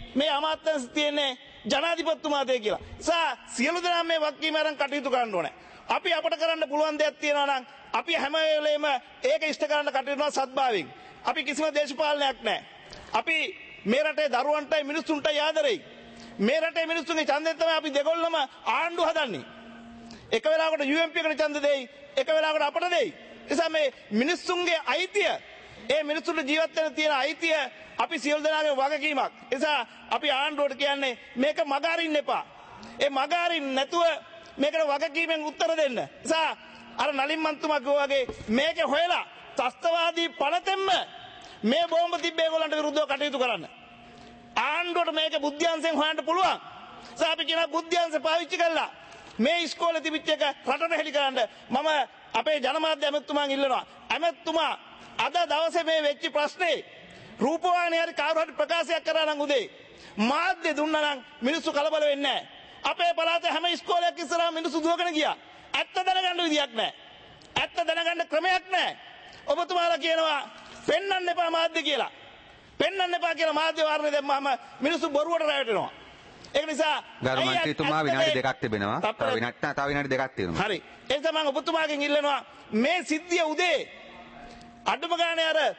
මේ අමාත්‍යංශ තියෙන්නේ ජනාධිපතිතුමාට කියලා. සා සියලු දෙනා මේ වක්කීම අරන් කටයුතු කරන්න ඕනේ. අපි අපට කරන්න පුළුවන් දෙයක් තියෙනවා නම් අපි හැම වෙලේම ඒක ඉෂ්ට කරන්න කටයුතු කරනවා සත්භාවයෙන්. අපි කිසිම දේශපාලනයක් නැහැ. අපි මේ රටේ දරුවන්ටයි මිනිස්සුන්ටයි ආදරෙයි. මේ රටේ මිනිස්සුන්ගේ ඡන්දයෙන් තමයි අපි දෙගොල්ලම ආණ්ඩුව හදන්නේ. එක වෙලාවකට යූ එම් පී එකට ඡන්ද දෙයි, එක වෙලාවකට අපට දෙයි. ඒ නිසා මේ මිනිස්සුන්ගේ අයිතිය, ඒ මිනිස්සුන්ට ජීවත් වෙන්න තියෙන අයිතිය අපි සියලු දෙනාගේ වගකීමක්. ඒ නිසා අපි ආණ්ඩුවට කියන්නේ මේක මග අරින්න එපා. ඒ මග අරින්න නැතුව මේකට වගකීමෙන් උත්තර දෙන්න. ඒ නිසා අර නලින් මන්තුමා කිව්වා වගේ මේක හොයලා ත්‍ස්තවාදී පනතෙන්ම මේ බෝම්බ තිබ්බ ඒගොල්ලන්ට විරුද්ධව කටයුතු කරන්න. ආණ්ඩුවට මේක බුද්ධ්‍යංශයෙන් හොයන්න පුළුවන්. ඒ නිසා අපි කියන බුද්ධ්‍යංශ පාවිච්චි කළා මේ ඉස්කෝලේ තිබිච්ච එක රටට හෙළි කරන්න මම අපේ ජනමාධ්‍ය ඇමතුමාගෙන් ඉල්ලනවා. ඇමතුමා අද දවසේ මේ වෙච්ච ප්‍රශ්නේ රූපවාහිනිය හරි කවුරු හරි ප්‍රකාශයක් කරා නම් උදේ මාධ්‍ය දුන්නා නම් මිනිස්සු කලබල වෙන්නේ නැහැ. අපේ පළාතේ හැම ඉස්කෝලයක් ඉස්සරහා මිනිස්සු දුවගෙන ගියා. ඇත්ත දැනගන්න විදියක් නැහැ. ඇත්ත දැනගන්න ක්‍රමයක් නැහැ. ඔබතුමාලා කියනවා පෙන්වන්න එපා මාධ්‍ය කියලා. පෙන්වන්න එපා කියලා මාධ්‍ය වාරණය දැම්මම මිනිස්සු බොරුවට රැවටෙනවා. ඒක නිසා ගරු මන්ත්‍රීතුමා විනාඩි දෙකක් තිබෙනවා. තව විනාඩි තව විනාඩි දෙකක් තියෙනවා. හරි. ඒ නිසා මම ඔබතුමාගෙන් ඉල්ලනවා මේ සිද්ධිය උදේ අඩුම ගානේ අර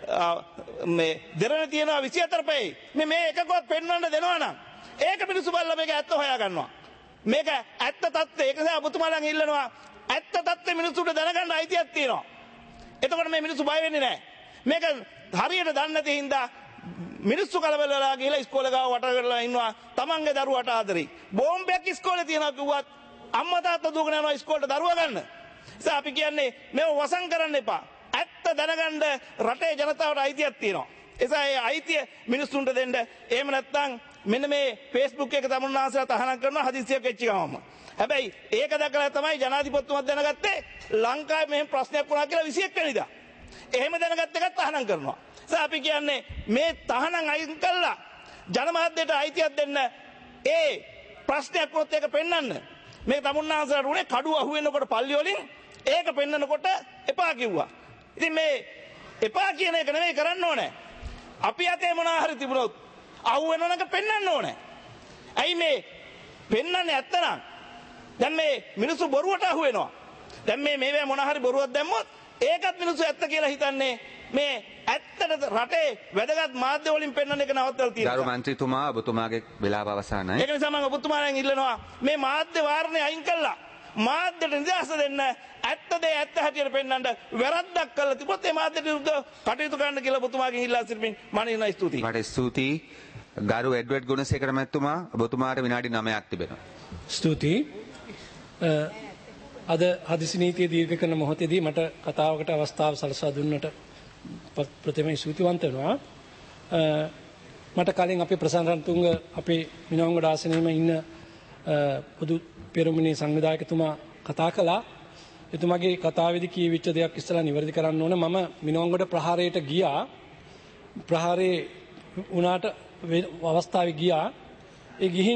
මේ දෙරණ තියෙනවා විසිහතර පැයි. මේ මේ එකකවත් පෙන්වන්න දෙනවා නම් ඒක මිනිස්සු බලලා මේක ඇත්ත හොයා ගන්නවා. මේක ඇත්ත තත්ත්වය. ඒක නිසා ඔබතුමාලන් ඉල්ලනවා ඇත්ත තත්ත්වය මිනිස්සුන්ට දැනගන්න අයිතියක් තියෙනවා. එතකොට මේ මිනිස්සු බය වෙන්නේ නැහැ. මේක හරියට දන්නේ නැති හින්දා මිනිස්සු කලබල වෙලා ගිහලා ඉස්කෝලේ ගාව වට කරලා ඉන්නවා. තමන්ගේ දරුවාට ආදරෙයි. බෝම්බයක් ඉස්කෝලේ තියනවා කිව්වත් අම්මා තාත්තා දුවගෙන යනවා ඉස්කෝලේට දරුවා ගන්න. ඒ අපි කියන්නේ මේව වසන් කරන්න එපා. ඇත්ත දැනගන්න රටේ ජනතාවට අයිතියක් තියෙනවා. ඒ නිසා ඒ අයිතිය මිනිස්සුන්ට දෙන්න. එහෙම නැත්නම් මෙන්න මේ Facebook එක තමුන්නාසලා තහනම් කරනවා හදිස්සියක් වෙච්ච ගමම. හැබැයි ඒක දැකලා තමයි ජනාධිපතිතුමා දැනගත්තේ ලංකාවේ මෙහෙම ප්‍රශ්නයක් වුණා කියලා විසි එක් වෙනිදා. එහෙම දැනගත්ත එකත් තහනම් කරනවා. ඒ අපි කියන්නේ මේ තහනම් අයින් කළා ජනමාධ්‍යයට අයිතියක් දෙන්න. ඒ ප්‍රශ්නයක් වුණොත් ඒක පෙන්වන්න. මේ තමුන්නාසලාට උනේ කඩුව අහුවෙනකොට පල්ලි වලින් ඒක පෙන්වනකොට එපා කිව්වා. ඉතින් මේ එපා කියන එක නෙමෙයි කරන්න ඕනේ. අපි අතේ මොනවා හරි තිබුණොත් අහුවෙනවා නම් පෙන්වන්න ඕනේ. ඇයි මේ පෙන්වන්නේ ඇත්තනම්? දැන් මේ මිනිස්සු බොරුවට අහුවෙනවා. දැන් මේ මේවා මොනවා හරි බොරුවක් දැම්මොත් ඒකත් මිනිස්සු ඇත්ත කියලා හිතන්නේ මේ ඇත්තට රටේ වැදගත් මාධ්‍ය වලින් පෙන්වන එක නවත්තලා තියෙනවා. ගරු මන්ත්‍රීතුමා ඔබතුමාගේ වෙලාව අවසానයි. ඒක නිසා මම ඔබතුමාගෙන් ඉල්ලනවා මේ මාධ්‍ය වාරණය අයින් කළා. මාධ්‍යට නිදහස දෙන්න ඇත්ත දේ ඇත්ත හැටියට පෙන්වන්න වැරද්දක් කළා තිබොත් ඒ මාධ්‍යට විරුද්ධව කටයුතු කරන්න කියලා ඔබතුමාගෙන් ඉල්ලා සිටිමින් මම ඉන්නවා ස්තුතියි. මට ස්තුතියි. ගරු එඩ්වඩ් ගුණසේකර මැතිතුමා ඔබතුමාට විනාඩි නවයක් තිබෙනවා. ස්තුතියි. අද හදිසි නීතිය දීර්ඝ කරන මොහොතේදී මට කතාවකට අවස්ථාව සලසා දුන්නට ප්‍රථමයෙන් ස්තුතිවන්ත වෙනවා. මට කලින් අපේ ප්‍රසන්න රණතුංග අපේ මිනවංගොඩ ආසනයේම ඉන්න පොදු පෙරමුණේ සංවිධායකතුමා කතා කළා. එතුමාගේ කතාවේදී කියවිච්ච දෙයක් ඉස්සලා නිවැරදි කරන්න ඕන. මම මිනවංගොඩ ප්‍රහාරයට ගියා. ප්‍රහාරේ උනාට අවස්ථාවේ ගියා. ඒ ගිහින්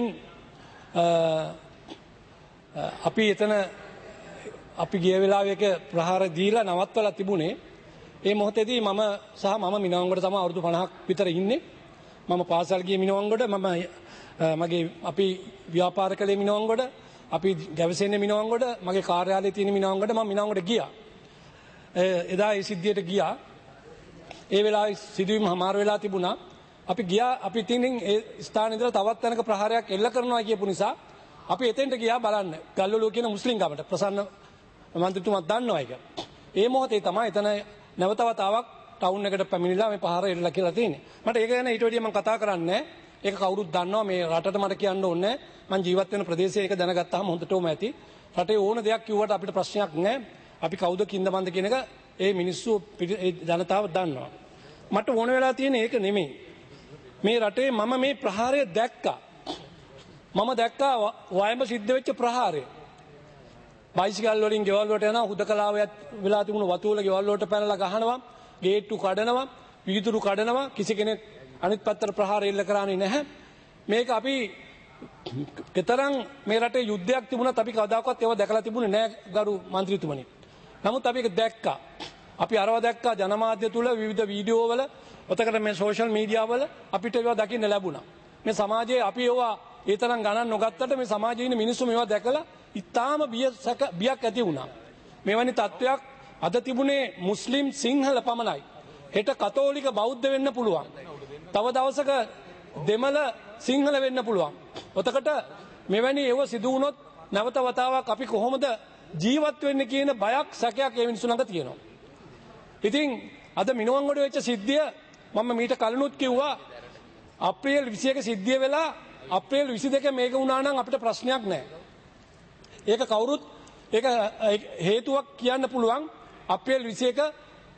අපි එතන අපි ගිය වෙලාවක ප්‍රහාර දීලා නවත්වලා තිබුණේ. ඒ මොහොතේදී මම සහ මම මිනවංගොඩ තමයි අවුරුදු පනහක් විතර ඉන්නේ. මම පාසල් ගියේ මිනවංගොඩ. මම මගේ අපි ව්‍යාපාර කළේ මිනවංගොඩ. අපි ගැවසෙන්නේ මිනවංගොඩ. මගේ කාර්යාලයේ තියෙන මිනවංගොඩ. මම මිනවංගොඩ ගියා. එදා ඒ සිද්ධියට ගියා. ඒ වෙලාවේ සිදුවීම් හමාර වෙලා තිබුණා. අපි ගියා අපි තින්ින් ඒ ස්ථානයේ ඉඳලා තවත් තැනක ප්‍රහාරයක් එල්ල කරනවා කියපු නිසා අපි එතෙන්ට ගියා බලන්න. ගල්වලුව කියන මුස්ලිම් ගමට ප්‍රසන්න මන්ත්‍රීතුමා දන්නවා ඒක. ඒ මොහොතේ තමයි එතන නැවත වතාවක් ටවුන් එකට පැමිණිලා මේ පහර එල්ලලා කියලා තියෙන්නේ. මට ඒක ගැන ඊට වැඩිය මම කතා කරන්නේ නැහැ. ඒක කවුරුත් දන්නවා මේ රටට මට කියන්න ඕනේ නැහැ. මම ජීවත් වෙන ප්‍රදේශයේ ඒක දැනගත්තාම හොඳටම ඇති. රටේ ඕන දෙයක් කිව්වට අපිට ප්‍රශ්නයක් නැහැ. අපි කවුද කින්ද මන්ද කියන එක ඒ මිනිස්සු ඒ ජනතාව දන්නවා. මට ඕන වෙලා තියෙන්නේ ඒක නෙමෙයි. මේ රටේ මම මේ ප්‍රහාරය දැක්කා. මම දැක්කා වයඹ සිද්ධ වෙච්ච ප්‍රහාරය. බයිසිකල් වලින් ගෙවල් වලට යනවා හුදකලාව වෙලා තිබුණු වතු වල ගෙවල් වලට පැනලා ගහනවා, ගේට්ටු කඩනවා, වීදුරු කඩනවා. කිසි කෙනෙක් අනිත් පැත්තට ප්‍රහාර එල්ල කරන්නේ නැහැ. මේක අපි කතරම් මේ රටේ යුද්ධයක් තිබුණත් අපි කවදාකවත් ඒව දැකලා තිබුණේ නැහැ ගරු මන්ත්‍රීතුමනි. නමුත් අපි ඒක දැක්කා. අපි අරව දැක්කා ජනමාධ්‍ය තුල විවිධ වීඩියෝ වල, ඔතකට මේ සෝෂල් මීඩියා වල අපිට ඒවා දකින්න ලැබුණා. මේ සමාජයේ අපි ඒවා ඒ තරම් ගණන් නොගත්තට මේ සමාජයේ ඉන්න මිනිස්සු මේවා දැකලා ඉතාම බියසක බියක් ඇති වුණා. මෙවැනි තත්ත්වයක් අද තිබුණේ මුස්ලිම් සිංහල පමණයි. හෙට කතෝලික බෞද්ධ වෙන්න පුළුවන්. තව දවසක දෙමළ සිංහල වෙන්න පුළුවන්. ඔතකට මෙවැනි ඒව සිදු වුණොත් නැවත වතාවක් අපි කොහොමද ජීවත් වෙන්නේ කියන බයක් සැකයක් ඒ මිනිස්සු ළඟ තියෙනවා. ඉතින් අද මිනුවන්ගොඩ වෙච්ච සිද්ධිය මම මීට කලිනුත් කිව්වා අප්‍රේල් විසි එක සිද්ධිය වෙලා අප්‍රේල් විසි දෙක මේක වුණා නම් අපිට ප්‍රශ්නයක් නැහැ. ඒක කවුරුත් ඒක හේතුවක් කියන්න පුළුවන්. අප්‍රේල් විසි එක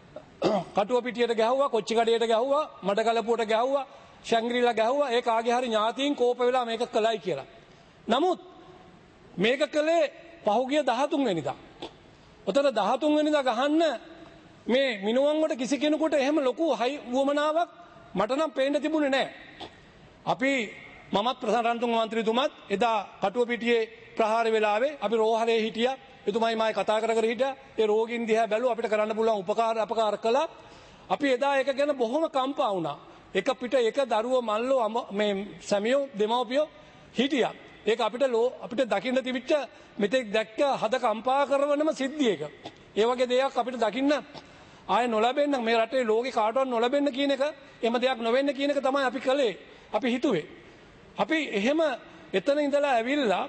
කටුව පිටියට ගැහුවා, කොච්චිකඩේට ගැහුවා, මඩකලපුවට ගැහුවා, ශැංග්‍රීලා ගැහුවා. ඒ කාගේ හරි ඥාතීන් කෝප වෙලා මේක කළයි කියලා. නමුත් මේක කළේ පහුගිය දහතුන් වෙනිදා. ඔතන දහතුන් වෙනිදා ගහන්න මේ මිනුවන්ගොඩ කිසි කෙනෙකුට එහෙම ලොකු හයි වුවමනාවක් මට නම් පේන්න තිබුණේ නැහැ. අපි මමත් ප්‍රධාන රන්තුංග මන්ත්‍රීතුමත් එදා කටුව පිටියේ ප්‍රහාර වෙලාවේ අපි රෝහලේ හිටියා. එතුමයි මායි කතා කර කර හිටියා. ඒ රෝගීන් දිහා බැලුවා අපිට කරන්න පුළුවන් උපකාර අපකාර කළා. අපි එදා ඒක ගැන බොහොම කම්පා වුණා. එක පිට එක දරුවෝ මල්ලෝ මේ සැමියෝ දෙමව්පියෝ හිටියා. ඒක අපිට අපිට දකින්න තිබිච්ච මෙතෙක් දැක්ක හද කම්පා කරනම සිද්ධියක. ඒ වගේ දෙයක් අපිට දකින්න ආය නොලැබෙන්න මේ රටේ ලෝකේ කාටවත් නොලැබෙන්න කියන එක එහෙම දෙයක් නොවෙන්න කියන එක තමයි අපි කළේ. අපි හිතුවේ. අපි එහෙම එතන ඉඳලා ඇවිල්ලා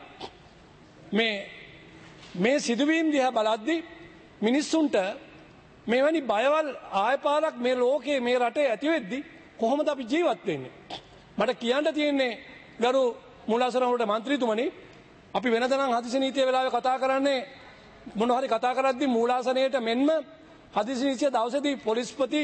මේ මේ සිදුවීම් දිහා බලද්දී මිනිස්සුන්ට මෙවැනි බයවල් ආයපාරක් මේ ලෝකේ මේ රටේ ඇති වෙද්දී කොහොමද අපි ජීවත් වෙන්නේ? මට කියන්න තියෙන්නේ ගරු මුලාසරවලට මන්ත්‍රීතුමනි අපි වෙනදනම් හදිසි නීතිය වෙලාවේ කතා කරන්නේ මොන හරි කතා කරද්දී මූලාසනයේට මෙන්ම හදිසි නීතිය දවසේදී පොලිස්පති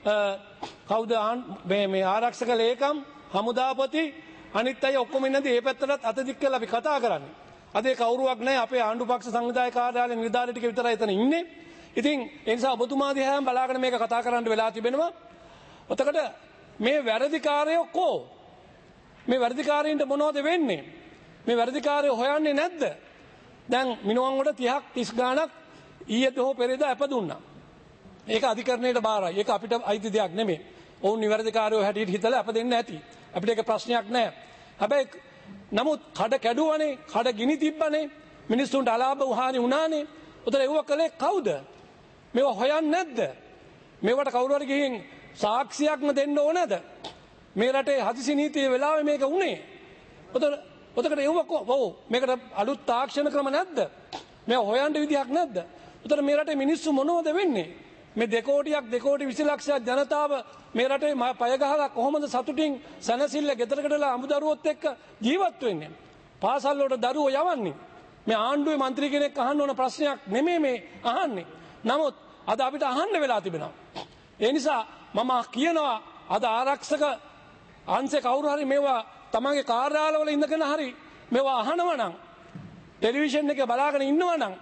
කවුද මේ මේ ආරක්ෂක ලේකම් හමුදාපති අනිත් අය ඔක්කොම ඉන්නදී මේ පැත්තටත් අත දික් කරලා අපි කතා කරන්නේ. අද ඒ කවුරුවක් නැහැ අපේ ආණ්ඩු පක්ෂ සංවිධායක කාර්යාලයේ නිලධාරී ටික විතරයි එතන ඉන්නේ. ඉතින් ඒ නිසා ඔබතුමා දිහාම බලාගෙන මේක කතා කරන්න වෙලා තිබෙනවා. ඔතකට මේ වැරදිකාරයෝ කෝ? මේ වැරදිකාරයින්ට මොනවද වෙන්නේ? මේ වැරදිකාරයෝ හොයන්නේ නැද්ද? දැන් මිනුවන්ගොඩ තිහක් තිස් ගාණක් ඊයේ දෝ පෙරේදා අප දුන්නා. ඒක අධිකරණයට බාරයි. ඒක අපිට අයිති දෙයක් නෙමෙයි. ඔවුන් නිවැරදිකාරයෝ හැටියට හිතලා අප දෙන්න ඇති. අපිට ඒක ප්‍රශ්නයක් නැහැ. හැබැයි නමුත් කඩ කැඩුවනේ, කඩ ගිනි තිබ්බනේ, මිනිස්සුන්ට අලාභ උහානි වුණානේ. උතර ඒව කළේ කවුද? මේව හොයන්නේ නැද්ද? මේවට කවුරු හරි ගිහින් සාක්ෂියක්ම දෙන්න ඕනද? මේ රටේ හදිසි නීතියේ වෙලාවේ මේක වුණේ. උතර උතකට ඒව ඔව් මේකට අලුත් තාක්ෂණ ක්‍රම නැද්ද? මේව හොයන්න විදිහක් නැද්ද? උතර මේ රටේ මිනිස්සු මොනවද වෙන්නේ? මේ දෙකෝටියක් දෙකෝටි විසි ලක්ෂයක් ජනතාව මේ රටේ පය ගහලා කොහොමද සතුටින් සැනසෙල්ල ගෙදරකටලා අමුදරුවොත් එක්ක ජීවත් වෙන්නේ? පාසල් වලට දරුවෝ යවන්නේ. මේ ආණ්ඩුවේ മന്ത്രി කෙනෙක් අහන්න ඕන ප්‍රශ්නයක් නෙමෙයි මේ අහන්නේ. නමුත් අද අපිට අහන්න වෙලා තිබෙනවා. ඒ නිසා මම කියනවා අද ආරක්ෂක අංශේ කවුරු හරි මේවා තමන්ගේ කාර්යාලවල ඉඳගෙන හරි මේවා අහනවා නම් ටෙලිවිෂන් එකේ බලාගෙන ඉන්නවා නම්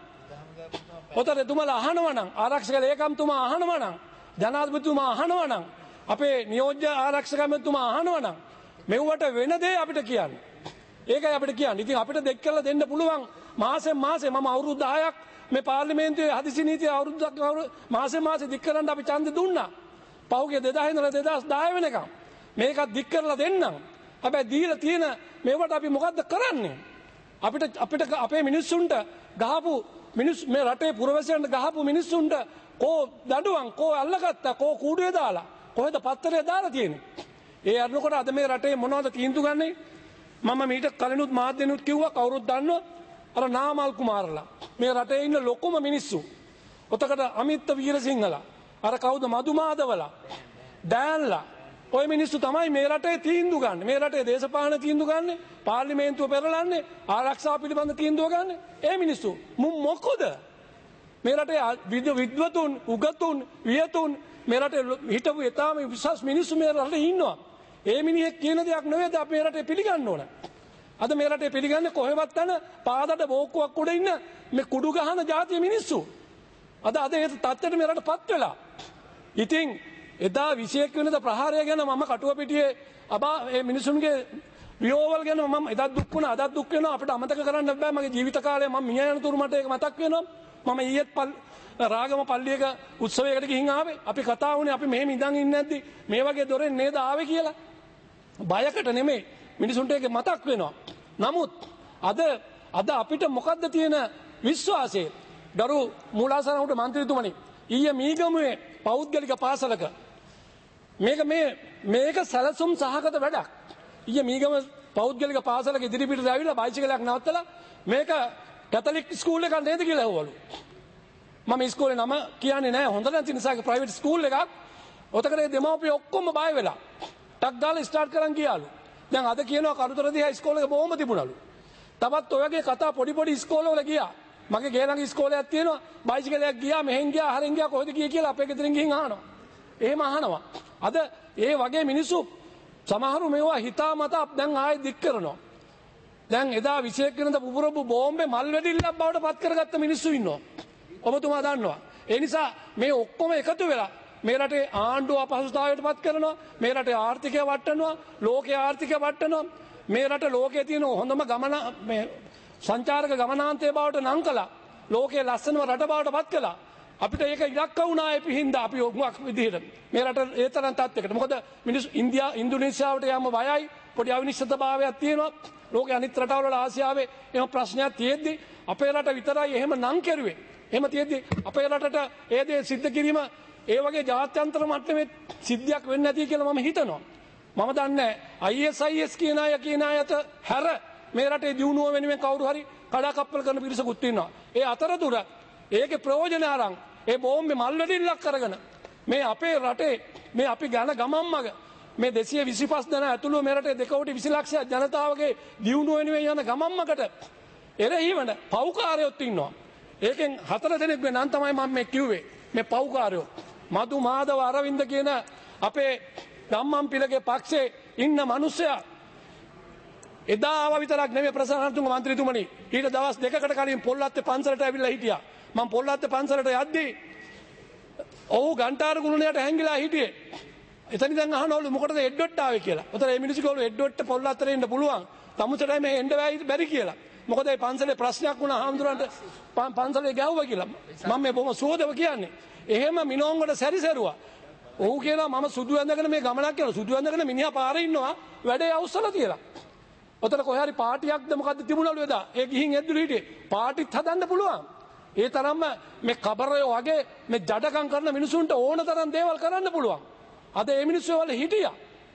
ඔතන එතුමාලා අහනවා නම් ආරක්ෂක ලේකම්තුමා අහනවා නම් ජනාධිපතිතුමා අහනවා නම් අපේ නියෝජ්‍ය ආරක්ෂක ඇමතිතුමා අහනවා නම් මෙව්වට වෙන දේ අපිට කියන්න. ඒකයි අපිට කියන්නේ. ඉතින් අපිට දෙක් කරලා දෙන්න පුළුවන් මාසෙන් මාසේ මම අවුරුදු දහයක් මේ පාර්ලිමේන්තුවේ හදිසි නීතිය අවුරුද්දක් මාසෙන් මාසේ දික් කරන්න අපි ඡන්දෙ දුන්නා. පහුගිය දෙදාහ ඉඳලා දෙදාස් දහය වෙනකම් මේකත් දික් කරලා දෙන්නම්. හැබැයි දීලා තියෙන මේවට අපි මොකද්ද කරන්නේ? අපිට අපිට අපේ මිනිස්සුන්ට ගහපු මිනිස් මේ රටේ පුරවැසියන්ට ගහපු මිනිස්සුන්ට කෝ දඬුවම් කෝ අල්ලගත්තා කෝ කූඩුවේ දාලා කොහෙද පත්තරේ දාලා තියෙන්නේ? ඒ අරනකොට අද මේ රටේ මොනවද තීන්දුව ගන්නේ? මම මීට කලිනුත් මාධ්‍යනුත් කිව්වා කවුරුත් දන්නවා අර නාමල් කුමාරලා මේ රටේ ඉන්න ලොකුම මිනිස්සු. ඔතකට අමිත් වීරසිංහලා අර කවුද මදුමාදවලා දෑන්ලා ඔය මිනිස්සු තමයි මේ රටේ තීන්දුව ගන්න. මේ රටේ දේශපාලන තීන්දුව ගන්න, පාර්ලිමේන්තුව පෙරලන්නේ, ආරක්ෂාව පිළිබඳ තීන්දුව ගන්න. ඒ මිනිස්සු මුන් මොකද? මේ රටේ විද්වතුන්, උගතුන්, වියතුන් මේ රටේ හිටපු ඊටාම විශ්වාස මිනිස්සු මේ රටේ ඉන්නවා. ඒ මිනිහෙක් කියන දෙයක් නෙවෙයිද අපි මේ රටේ පිළිගන්න ඕන. අද මේ රටේ පිළිගන්නේ කොහෙවත් යන පාදඩ බෝක්කුවක් උඩ ඉන්න මේ කුඩු ගහන ජාතිය මිනිස්සු. අද අද ඒ තත්ත්වයට මේ රටපත් වෙලා. ඉතින් එදා විසි එක් වෙනිදා ප්‍රහාරය ගැන මම කටුව පිටියේ අබා මේ මිනිසුන්ගේ වියෝවල් ගැන මම එදා දුක් වුණා අදත් දුක් වෙනවා අපිට අමතක කරන්න බෑ මගේ ජීවිත කාලේ මම මිය යනතුරු මට ඒක මතක් වෙනවා මම ඊයේත් රාගම පල්ලියක උත්සවයකට ගිහින් ආවේ අපි කතා වුණේ අපි මෙහෙම ඉඳන් ඉන්නේ නැද්දි මේ වගේ දොරෙන් නේද ආවේ කියලා බයකට නෙමෙයි මිනිසුන්ට ඒක මතක් වෙනවා. නමුත් අද අද අපිට මොකද්ද තියෙන විශ්වාසය? ගරු මූලාසනාවට මන්ත්‍රීතුමනි, ඊයේ මීගමුවේ පෞද්ගලික පාසලක මේක මේ මේක සැලසුම් සහගත වැඩක්. ඊයේ මීගම පෞද්ගලික පාසලක ඉදිරිපිටට ඇවිල්ලා බයිසිකලයක් නවත්තලා මේක කැතලික් ස්කූල් එකක් නේද කියලා ඇහුවලු. මම ඉස්කෝලේ නම කියන්නේ නැහැ, හොඳ නැති නිසා ප්‍රයිවට් ස්කූල් එකක්. ඔතකේ දෙමව්පිය ඔක්කොම බය වෙලා ටක් ගාලා ස්ටාර්ට් කරන් ගියාලු. දැන් අද කියනවා කරුතරදී හයිස්කෝල් එක බොහොම තිබුණලු. තවත් ඔය වගේ කතා පොඩි පොඩි ඉස්කෝලවල ගියා. මගේ ගේ ළඟ ඉස්කෝලයක් තියෙනවා. බයිසිකලයක් ගියා, මෙහෙන් ගියා, හරින් ගියා, කොහෙද ගියේ කියලා අපේ ගෙදරින් ගිහින් අහනවා. එහෙම අහනවා. අද ඒ වගේ මිනිස්සු සමහරු මේවා හිතාමතා දැන් ආයෙ දික් කරනවා. දැන් එදා විශේෂ වෙනද පුපුරපු බෝම්බේ මල් වෙඩිල්ලක් බවට පත් කරගත්ත මිනිස්සු ඉන්නවා. ඔබතුමා දන්නවා. ඒ නිසා මේ ඔක්කොම එකතු වෙලා මේ රටේ ආණ්ඩුව අපහසුතාවයට පත් කරනවා, මේ රටේ ආර්ථිකය වටනවා, ලෝකයේ ආර්ථිකය වටනවා, මේ රට ලෝකයේ තියෙන හොඳම ගමන මේ සංචාරක ගමනාන්තය බවට නම් කළා, ලෝකයේ ලස්සනම රට බවට පත් කළා. අපිට ඒක ඉලක්ක වුණා ඒ පිහින්දා අපි ඔගුවක් විදිහට මේ රට ඒ තරම් තත්යකට. මොකද මිනිස්සු ඉන්දියා ඉන්දුනීසියාවට යෑම වයයි, පොඩි අවිනිශ්චිතභාවයක් තියෙනවා. ලෝකයේ අනිත් රටවල ආසියාවේ එහෙම ප්‍රශ්නයක් තියෙද්දි අපේ රට විතරයි එහෙම නම් කෙරුවේ. එහෙම තියෙද්දි අපේ රටට ඒ දේ සිද්ධ කිරීම ඒ වගේ ජාත්‍යන්තර මට්ටමේ සිද්ධියක් වෙන්නේ නැති කියලා මම හිතනවා. මම දන්නේ I S I S කියන අය කියන අයට හැර මේ රටේ දියුණුව වෙනුවෙන් කවුරු හරි කඩාකප්පල් කරන පිරිසකුත් ඉන්නවා. ඒ අතරතුර ඒකේ ප්‍රයෝජන අරන් ඒ බෝම්බේ මල් වෙඩිල්ලක් අරගෙන මේ අපේ රටේ මේ අපි ගන ගමන් මග මේ දෙසිය විසිපස් දෙනා ඇතුළු මේ රටේ දෙක කෝටි විසි ලක්ෂ ජනතාවගේ දියුණුව වෙනුවෙන් යන ගමන් මගට එරෙහිවන පව්කාරයොත් ඉන්නවා. ඒකෙන් හතර දෙනෙක් වෙන නම් තමයි මම මේ කිව්වේ මේ පව්කාරයෝ. මధు මාධව අරවින්ද කියන අපේ ධම්මම් පිළගේ පක්ෂේ ඉන්න මිනිස්සයා එදා ආව විතරක් නෙමෙයි ප්‍රසන්නතුංග මන්ත්‍රීතුමනි, ඊට දවස් දෙකකට කලින් පොල්ලත්තේ පන්සලට ඇවිල්ලා හිටියා. මම පොල්ලත්තේ පන්සලට යද්දී ඔහු ගන්ටාර කුළුණයට හැංගිලා හිටියේ. එතන දැන් අහනවලු මොකටද එඩ්වර්ඩ් ආවේ කියලා. උතර මේ මිනිස්සු කිව්වලු එඩ්වර්ඩ්ට පොල්ලත්තේ ඉන්න පුළුවන්, තමුසෙටයි මේ එන්න බැරි කියලා. මොකද මේ පන්සලේ ප්‍රශ්නයක් වුණා හාමුදුරන්ට පන්සලේ ගැහුවා කියලා. මම මේ බොහොම සුවදව කියන්නේ. එහෙම මිනෝංගට සැරිසරුවා. ඔහු කියනවා මම සුදු ඇඳගෙන මේ ගමනක් යනවා. සුදු ඇඳගෙන මිනිහා පාරේ ඉන්නවා වැඩේ අවසල තියලා. ඔතන කොහේ හරි පාටියක්ද මොකද්ද තිබුණලු එදා. ඒ ගිහින් එද්දුරු හිටියේ. පාටිත් හදන්න පුළුවන්. ඒ තරම්ම මේ කබරය වගේ මේ ජඩකම් කරන මිනිසුන්ට ඕන තරම් දේවල් කරන්න පුළුවන්. අද මේ මිනිස්සු වල හිටියා.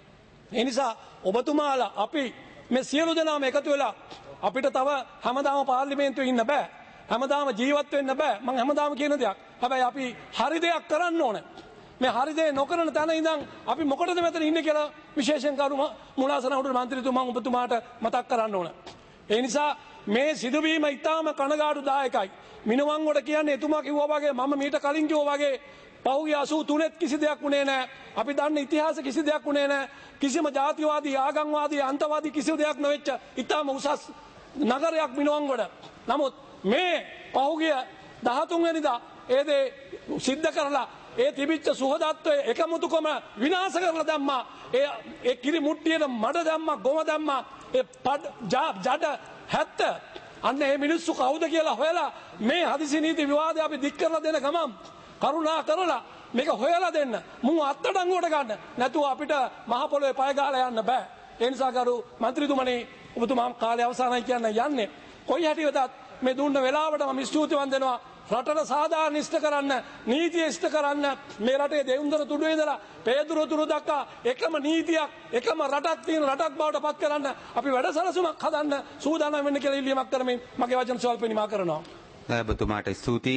ඒ නිසා ඔබතුමාලා අපි මේ සියලු දෙනාම එකතු වෙලා අපිට තව හැමදාම පාර්ලිමේන්තුවේ ඉන්න බෑ. හැමදාම ජීවත් වෙන්න බෑ. මම හැමදාම කියන දෙයක්. හැබැයි අපි හරි දෙයක් කරන්න ඕනේ. මේ හරි දේ නොකරන තැන ඉඳන් අපි මොකටද මෙතන ඉන්නේ කියලා විශේෂයෙන් කරු මුලාසනහුඩ මන්ත්‍රීතුමා ඔබතුමාට මතක් කරන්න ඕන. ඒ නිසා මේ සිදුවීම ඉතාම කනගාටුදායකයි. මිනුවන්ගොඩ කියන්නේ එතුමා කිව්වා වගේ මම මීට කලින් කිව්වා වගේ පහුගිය අසූ තුනෙත් කිසි දෙයක් වුණේ නැහැ. අපි දන්න ඉතිහාස කිසි දෙයක් වුණේ නැහැ. කිසිම ජාතිවාදී ආගම්වාදී අන්තවාදී කිසි දෙයක් නොවෙච්ච ඉතාම උසස් නගරයක් මිනුවන්ගොඩ. නමුත් මේ පහුගිය දහතුන් වෙනිදා ඒ දේ සිද්ධ කරලා ඒ තිබිච්ච සුහදත්වය එකමුතුකම විනාශ කරලා දැම්මා. ඒ ඒ කිරි මුට්ටියට මඩ දැම්මා, ගොම දැම්මා. ඒ පඩ ජඩ හැත්ත අන්න මේ මිනිස්සු කවුද කියලා හොයලා මේ හදිසි නීති විවාදය අපි දික් කරලා දෙන ගමන් කරුණා කරලා මේක හොයලා දෙන්න. මුන් අත්අඩංගුවට ගන්න. නැතුව අපිට මහ පොළොවේ පය ගහලා යන්න බෑ. ඒ නිසා කරු මන්ත්‍රීතුමනි ඔබතුමා කාලය අවසానයි කියන්න යන්නේ. කොයි හැටි වෙතත් මේ දුන්න වෙලාවට මම ස්තුතිවන්ත වෙනවා. රටට සාධාරණ ඉෂ්ට කරන්න, නීතිය ඉෂ්ට කරන්න මේ රටේ දෙවුන්දර තුඩුවේ ඉඳලා පේදුරු තුරු දක්වා එකම නීතියක්, එකම රටක් තියෙන රටක් බවට පත් කරන්න අපි වැඩසටහනක් හදන්න සූදානම් වෙන්න කියලා ඉල්ලීමක් කරමින් මගේ වචන ස්වල්ප නිමා කරනවා. ඔබතුමාට ස්තුතියි.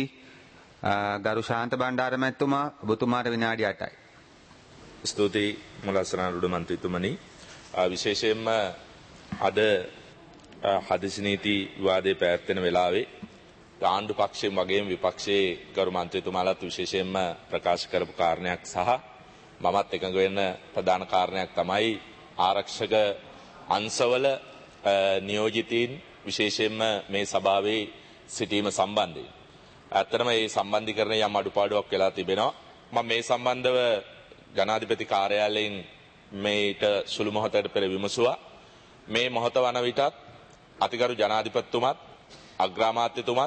ගරු ශාන්ත බණ්ඩාර මැතිතුමා, ඔබතුමාට විනාඩි අටයි. ස්තුතියි මුලසනාරුඩ මන්ත්‍රීතුමනි. විශේෂයෙන්ම අද හදිසි නීති විවාදයේ පැවැත්වෙන වෙලාවේ ආණ්ඩු පක්ෂයෙන් වගේම විපක්ෂයේ ගරු මන්ත්‍රීතුමාලාත් විශේෂයෙන්ම ප්‍රකාශ කරපු කාරණයක් සහ මමත් එකඟ වෙන්න ප්‍රධාන කාරණයක් තමයි ආරක්ෂක අංශවල නියෝජිතයින් විශේෂයෙන්ම මේ සභාවේ සිටීම සම්බන්ධයෙන්. ඇත්තටම මේ සම්බන්ධීකරණය යම් අඩුපාඩුවක් වෙලා තිබෙනවා. මම මේ සම්බන්ධව ජනාධිපති කාර්යාලයෙන් මේට සුළු මොහොතකට පෙර විමසුවා. මේ මොහොත වන විටත් අතිගරු ජනාධිපතිතුමත් අග්‍රාමාත්‍යතුමත්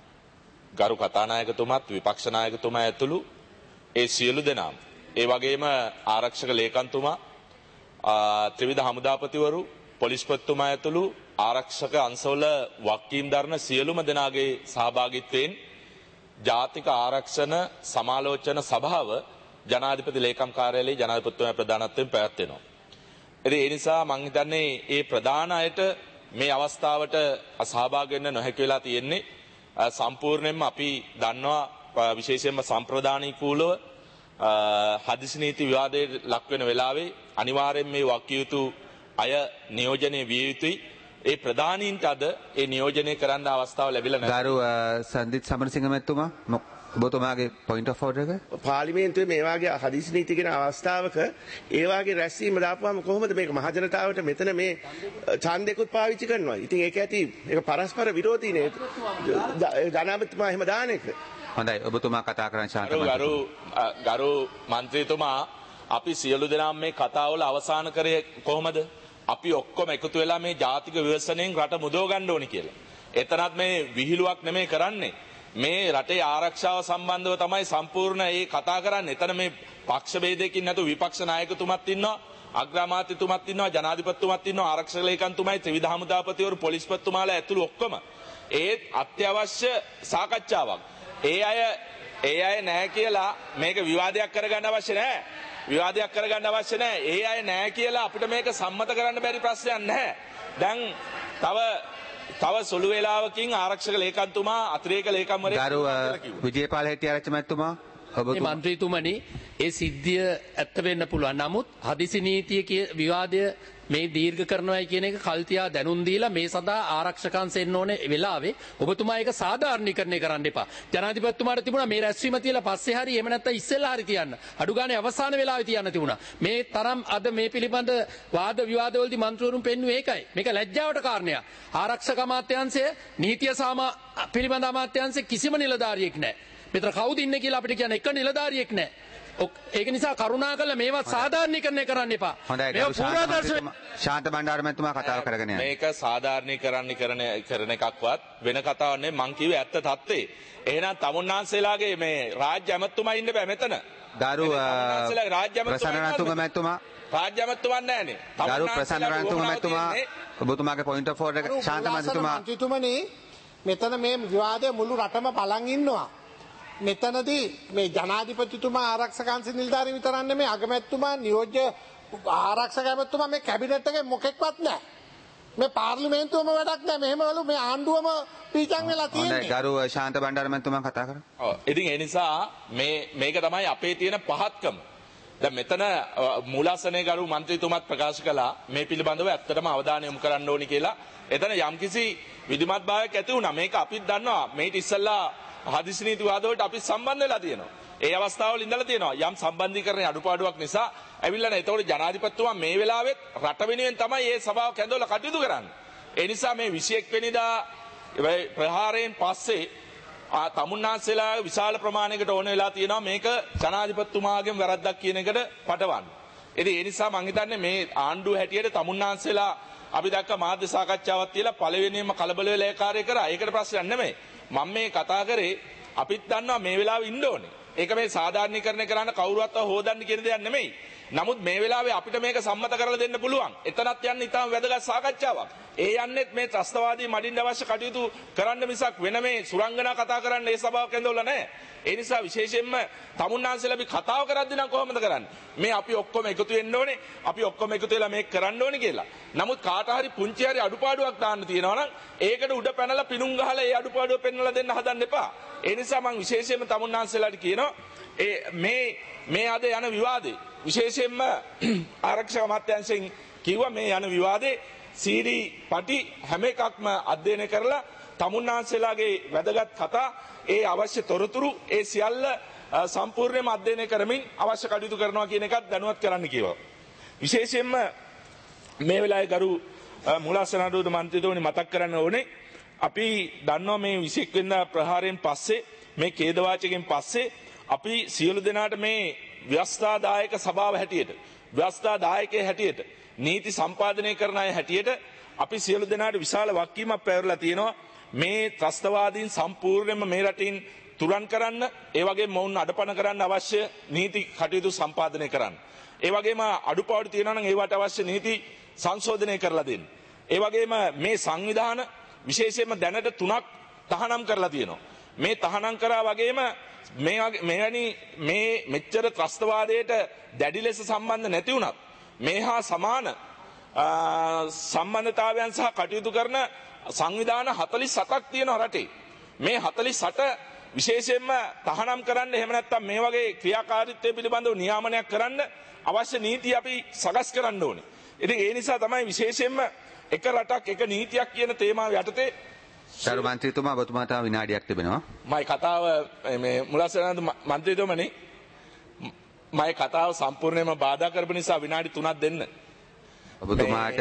ගරු කතානායකතුමත් විපක්ෂ නායකතුමා ඇතුළු ඒ සියලු දෙනාම ඒ වගේම ආරක්ෂක ලේකම්තුමා ත්‍රිවිධ හමුදාපතිවරු පොලිස්පතිතුමා ඇතුළු ආරක්ෂක අංශවල වක්කීම් දරන සියලුම දෙනාගේ සහභාගීත්වයෙන් ජාතික ආරක්ෂණ සමාලෝචන සභාව ජනාධිපති ලේකම් කාර්යාලයේ ජනාධිපතිතුමා ප්‍රධානත්වයෙන් පැවැත්වෙනවා. ඉතින් ඒ නිසා මම හිතන්නේ මේ ප්‍රධාන අයට මේ අවස්ථාවට සහභාගී වෙන්න නොහැකි වෙලා තියෙන්නේ. සම්පූර්ණයෙන්ම අපි දන්නවා විශේෂයෙන්ම සම්ප්‍රදානීකූලව හදිසි නීති විවාදයේ ලක් වෙන වෙලාවේ අනිවාර්යෙන් මේ වක්කියුතු අය නියෝජනය විය යුතුයි. ඒ ප්‍රධානීන්ට අද ඒ නියෝජනය කරන්න අවස්ථාව ලැබිලා නැහැ. ගරු සන්දිත් සමරසිංහ මැතිතුමා ඔබතුමාගේ පොයින්ට් ඔෆ් ඕඩර් එක පාර්ලිමේන්තුවේ මේ වගේ හදිසි නීති කියන අවස්ථාවක ඒ වගේ රැස්වීම දාපුවාම කොහොමද මේක මහජනතාවට මෙතන මේ ඡන්දෙකුත් පාවිච්චි කරනවා. ඉතින් ඒක ඇති ඒක පරස්පර විරෝධී නේ. ජනාධිපතිතුමා එහෙම දාන එක. හොඳයි ඔබතුමා කතා කරන්න ශාන්ත ගරු ගරු මන්ත්‍රීතුමා අපි සියලු දෙනාම මේ කතාවල අවසාන කරේ කොහොමද? අපි ඔක්කොම එකතු වෙලා මේ ජාතික විවසනයෙන් රට මුදව ගන්න ඕනි කියලා. එතනත් මේ විහිළුවක් නෙමෙයි කරන්නේ. මේ රටේ ආරක්ෂාව සම්බන්ධව තමයි සම්පූර්ණ ඒ කතා කරන්නේ. එතන මේ පක්ෂ ભેදයකින් නැතු විපක්ෂ නායකතුමත් ඉන්නවා, අග්‍රාමාත්‍යතුමත් ඉන්නවා, ජනාධිපතිතුමත් ඉන්නවා, ආරක්ෂක ලේකම්තුමයි, ත්‍රිවිධ හමුදාපතිවරු, පොලිස්පතිතුමාලා ඇතුළු ඔක්කොම. ඒත් අත්‍යවශ්‍ය සාකච්ඡාවක්. ඒ අය ඒ අය නැහැ කියලා මේක විවාදයක් කරගන්න අවශ්‍ය නැහැ. විවාදයක් කරගන්න අවශ්‍ය නැහැ. ඒ අය නැහැ කියලා අපිට මේක සම්මත කරන්න බැරි ප්‍රශ්නයක් නැහැ. දැන් තව තව සුළු වේලාවකින් ආරක්ෂක ලේකම්තුමා අතිරේක ලේකම්වරයෙක් ගරු විජේපාල හෙට්ටිආරච්චි මැතිතුමා මේ මන්ත්‍රීතුමනි ඒ සිද්ධිය ඇත්ත වෙන්න පුළුවන්. නමුත් හදිසි නීතිය විවාදය මේ දීර්ඝ කරනවායි කියන එක කල්තියා දැනුම් දීලා මේ සඳහා ආරක්ෂකයන්ස් එන්න ඕනේ වෙලාවේ ඔබතුමා ඒක සාධාරණීකරණය කරන්න එපා. ජනාධිපතිතුමාට තිබුණා මේ රැස්වීම තියලා පස්සේ හරි එහෙම නැත්නම් ඉස්සෙල්ලා හරි තියන්න. අඩු ගානේ අවසාන වෙලාවේ තියන්න තිබුණා. මේ තරම් අද මේ පිළිබඳ වාද විවාදවලදී මන්ත්‍රීවරුන් පෙන්වුවේ ඒකයි. මේක ලැජ්ජාවට කාරණයක්. ආරක්ෂක අමාත්‍යාංශය නීතිය සාමා පිළිබඳ අමාත්‍යාංශය කිසිම නිලධාරියෙක් නැහැ. මෙතන කවුද ඉන්නේ කියලා අපිට කියන්න එක නිලධාරියෙක් නැහැ. ඒක නිසා කරුණාකරලා මේවත් සාධාරණීකරණය කරන්න එපා. හොඳයි ශාන්ත බණ්ඩාර මැතිතුමා කතාව කරගෙන යන්න. මේක සාධාරණීකරණය කරන එකක්වත් වෙන කතාවක් නෙවෙයි. මං කිව්වේ ඇත්ත தත්ත්වේ. එහෙනම් තමුන්නාන්සේලාගේ මේ රාජ්‍ය ඇමතුමා ඉන්න බෑ මෙතන. ගරු ප්‍රසන්න රණතුංග මැතිතුමා රාජ්‍ය ඇමතුමා නැහැනේ. ගරු ප්‍රසන්න රණතුංග මැතිතුමා ඔබතුමාගේ පොයින්ට් ඔෆ් ඕඩර් එක ශාන්ත මැතිතුමා මන්ත්‍රීතුමනි මෙතන මේ විවාදය මුළු රටම බලන් ඉන්නවා. මෙතනදී මේ ජනාධිපතිතුමා ආරක්ෂක අංශ නිලධාරීන් විතරක් නෙමෙයි අගමැතිතුමා නියෝජ්‍ය ආරක්ෂක ඇමතුමා මේ කැබිනට් එකේ මොකෙක්වත් නැහැ. මේ පාර්ලිමේන්තුවම වැඩක් නැහැ. මෙහෙමවලු මේ ආණ්ඩුවම පීචන් වෙලා තියෙන්නේ. හොඳයි ගරු ශාන්ත බණ්ඩාර මැතිතුමා කතා කරා. ඔව් ඉතින් ඒ නිසා මේ මේක තමයි අපේ තියෙන පහත්කම. දැන් මෙතන මූලාසනයේ ගරු මන්ත්‍රීතුමාත් ප්‍රකාශ කළා මේ පිළිබඳව ඇත්තටම අවධානය යොමු කරන්න ඕනි කියලා. එතන යම්කිසි විධිමත් භාවයක් ඇති වුණා. මේක අපිත් දන්නවා. මේක ඉස්සල්ලා හදිසි නීති වාදවලට අපි සම්බන්ධ වෙලා තියෙනවා. ඒ අවස්ථාවල ඉඳලා තියෙනවා. යම් සම්බන්ධීකරණයේ අඩුපාඩුවක් නිසා ඇවිල්ලා නැහැ. ඒතකොට ජනාධිපතිතුමා මේ වෙලාවෙත් රට වෙනුවෙන් තමයි මේ සභාව කැඳවලා කටයුතු කරන්නේ. ඒ නිසා මේ විසි එක් වෙනිදා ප්‍රහාරයෙන් පස්සේ තමුන්නාන්සේලා විශාල ප්‍රමාණයකට ඕන වෙලා තියෙනවා මේක ජනාධිපතිතුමාගෙන් වැරද්දක් කියන එකට පටවන්න. ඉතින් ඒ නිසා මම හිතන්නේ මේ ආණ්ඩුව හැටියට තමුන්නාන්සේලා අපි දැක්ක මාධ්‍ය සාකච්ඡාවක් තියලා පළවෙනියෙන්ම කලබල වෙලා ඒ කාර්යය කරා. ඒකට ප්‍රශ්නයක් නෙමෙයි. මම මේ කතා කරේ අපිත් දන්නවා මේ වෙලාවේ ඉන්න ඕනේ. ඒක මේ සාධාරණීකරණය කරන්න කවුරුවත් හොදන්න කියන දෙයක් නෙමෙයි. නමුත් මේ වෙලාවේ අපිට මේක සම්මත කරලා දෙන්න පුළුවන්. එතනත් යන්නේ ඊටම වැදගත් සාකච්ඡාවක්. ඒ යන්නේත් මේ ත්‍රස්තවාදී මඩින්න අවශ්‍ය කටයුතු කරන්න මිසක් වෙන මේ සුරංගනා කතා කරන්න ඒ සභාවක් ඇඳවලා නැහැ. ඒ නිසා විශේෂයෙන්ම තමුන්නාන්සේලා අපි කතාව කරද්දී නම් කොහොමද කරන්නේ? මේ අපි ඔක්කොම එකතු වෙන්න ඕනේ. අපි ඔක්කොම එකතු වෙලා මේක කරන්න ඕනේ කියලා. නමුත් කාට හරි පුංචි හරි අඩුපාඩුවක් දාන්න තියෙනවා නම් ඒකට උඩ පැනලා පිණුම් ගහලා ඒ අඩුපාඩුව පෙන්වලා දෙන්න හදන්න එපා. ඒ නිසා මම විශේෂයෙන්ම තමුන්නාන්සේලාට කියනවා ඒ මේ මේ අද යන විවාදේ විශේෂයෙන්ම ආරක්ෂක අමාත්‍යාංශයෙන් කිව්වා මේ යන විවාදේ සීඩී පටි හැම එකක්ම අධ්‍යයනය කරලා තමුන්නාන්සේලාගේ වැදගත් කතා ඒ අවශ්‍ය තොරතුරු ඒ සියල්ල සම්පූර්ණයෙන්ම අධ්‍යයනය කරමින් අවශ්‍ය කටයුතු කරනවා කියන එකත් දැනුවත් කරන්න කිව්වා. විශේෂයෙන්ම මේ වෙලාවේ ගරු මූලාසන අනුර මන්ත්‍රීතුමනි මතක් කරන්න ඕනේ අපි දන්නවා මේ විසි එක් වෙනිදා ප්‍රහාරයෙන් පස්සේ මේ ඛේදවාචකයෙන් පස්සේ අපි සියලු දෙනාට මේ ව්‍යවස්ථාදායක සභාව හැටියට ව්‍යවස්ථාදායකයේ හැටියට නීති සම්පාදනය කරන අය හැටියට අපි සියලු දෙනාට විශාල වගකීමක් පැවරලා තියෙනවා මේ ත්‍රස්තවාදීන් සම්පූර්ණයෙන්ම මේ රටින් තුරන් කරන්න, ඒ වගේම මොවුන් අඩපණ කරන්න අවශ්‍ය නීති කටයුතු සම්පාදනය කරන්න. ඒ වගේම අඩුපාඩු තියෙනවා නම් ඒවට අවශ්‍ය නීති සංශෝධනය කරලා දෙන්න. ඒ වගේම මේ සංවිධාන විශේෂයෙන්ම දැනට තුනක් තහනම් කරලා තියෙනවා. මේ තහනම් කරා වගේම මේ මෙවැනි මේ මෙච්චර ත්‍රස්තවාදයට දැඩි ලෙස සම්බන්ධ නැති වුණත් මේ හා සමාන සම්බන්ධතාවයන් සහ කටයුතු කරන සංවිධාන හතළිස් අටක් තියෙනවා රටේ. මේ හතළිස් අට විශේෂයෙන්ම තහනම් කරන්න, එහෙම නැත්නම් මේ වගේ ක්‍රියාකාරීත්වය පිළිබඳව නියාමනයක් කරන්න අවශ්‍ය නීති අපි සකස් කරන්න ඕනේ. ඉතින් ඒ නිසා තමයි විශේෂයෙන්ම එක රටක් එක නීතියක් කියන තේමාව යටතේ ගරු මන්ත්‍රීතුමා ඔබතුමාට විනාඩියක් තිබෙනවා. මයි කතාව මේ මුලස්සනන්ද මන්ත්‍රීතුමනි මයි කතාව සම්පූර්ණයෙන්ම බාධා කරපු නිසා විනාඩි තුනක් දෙන්න. ඔබතුමාට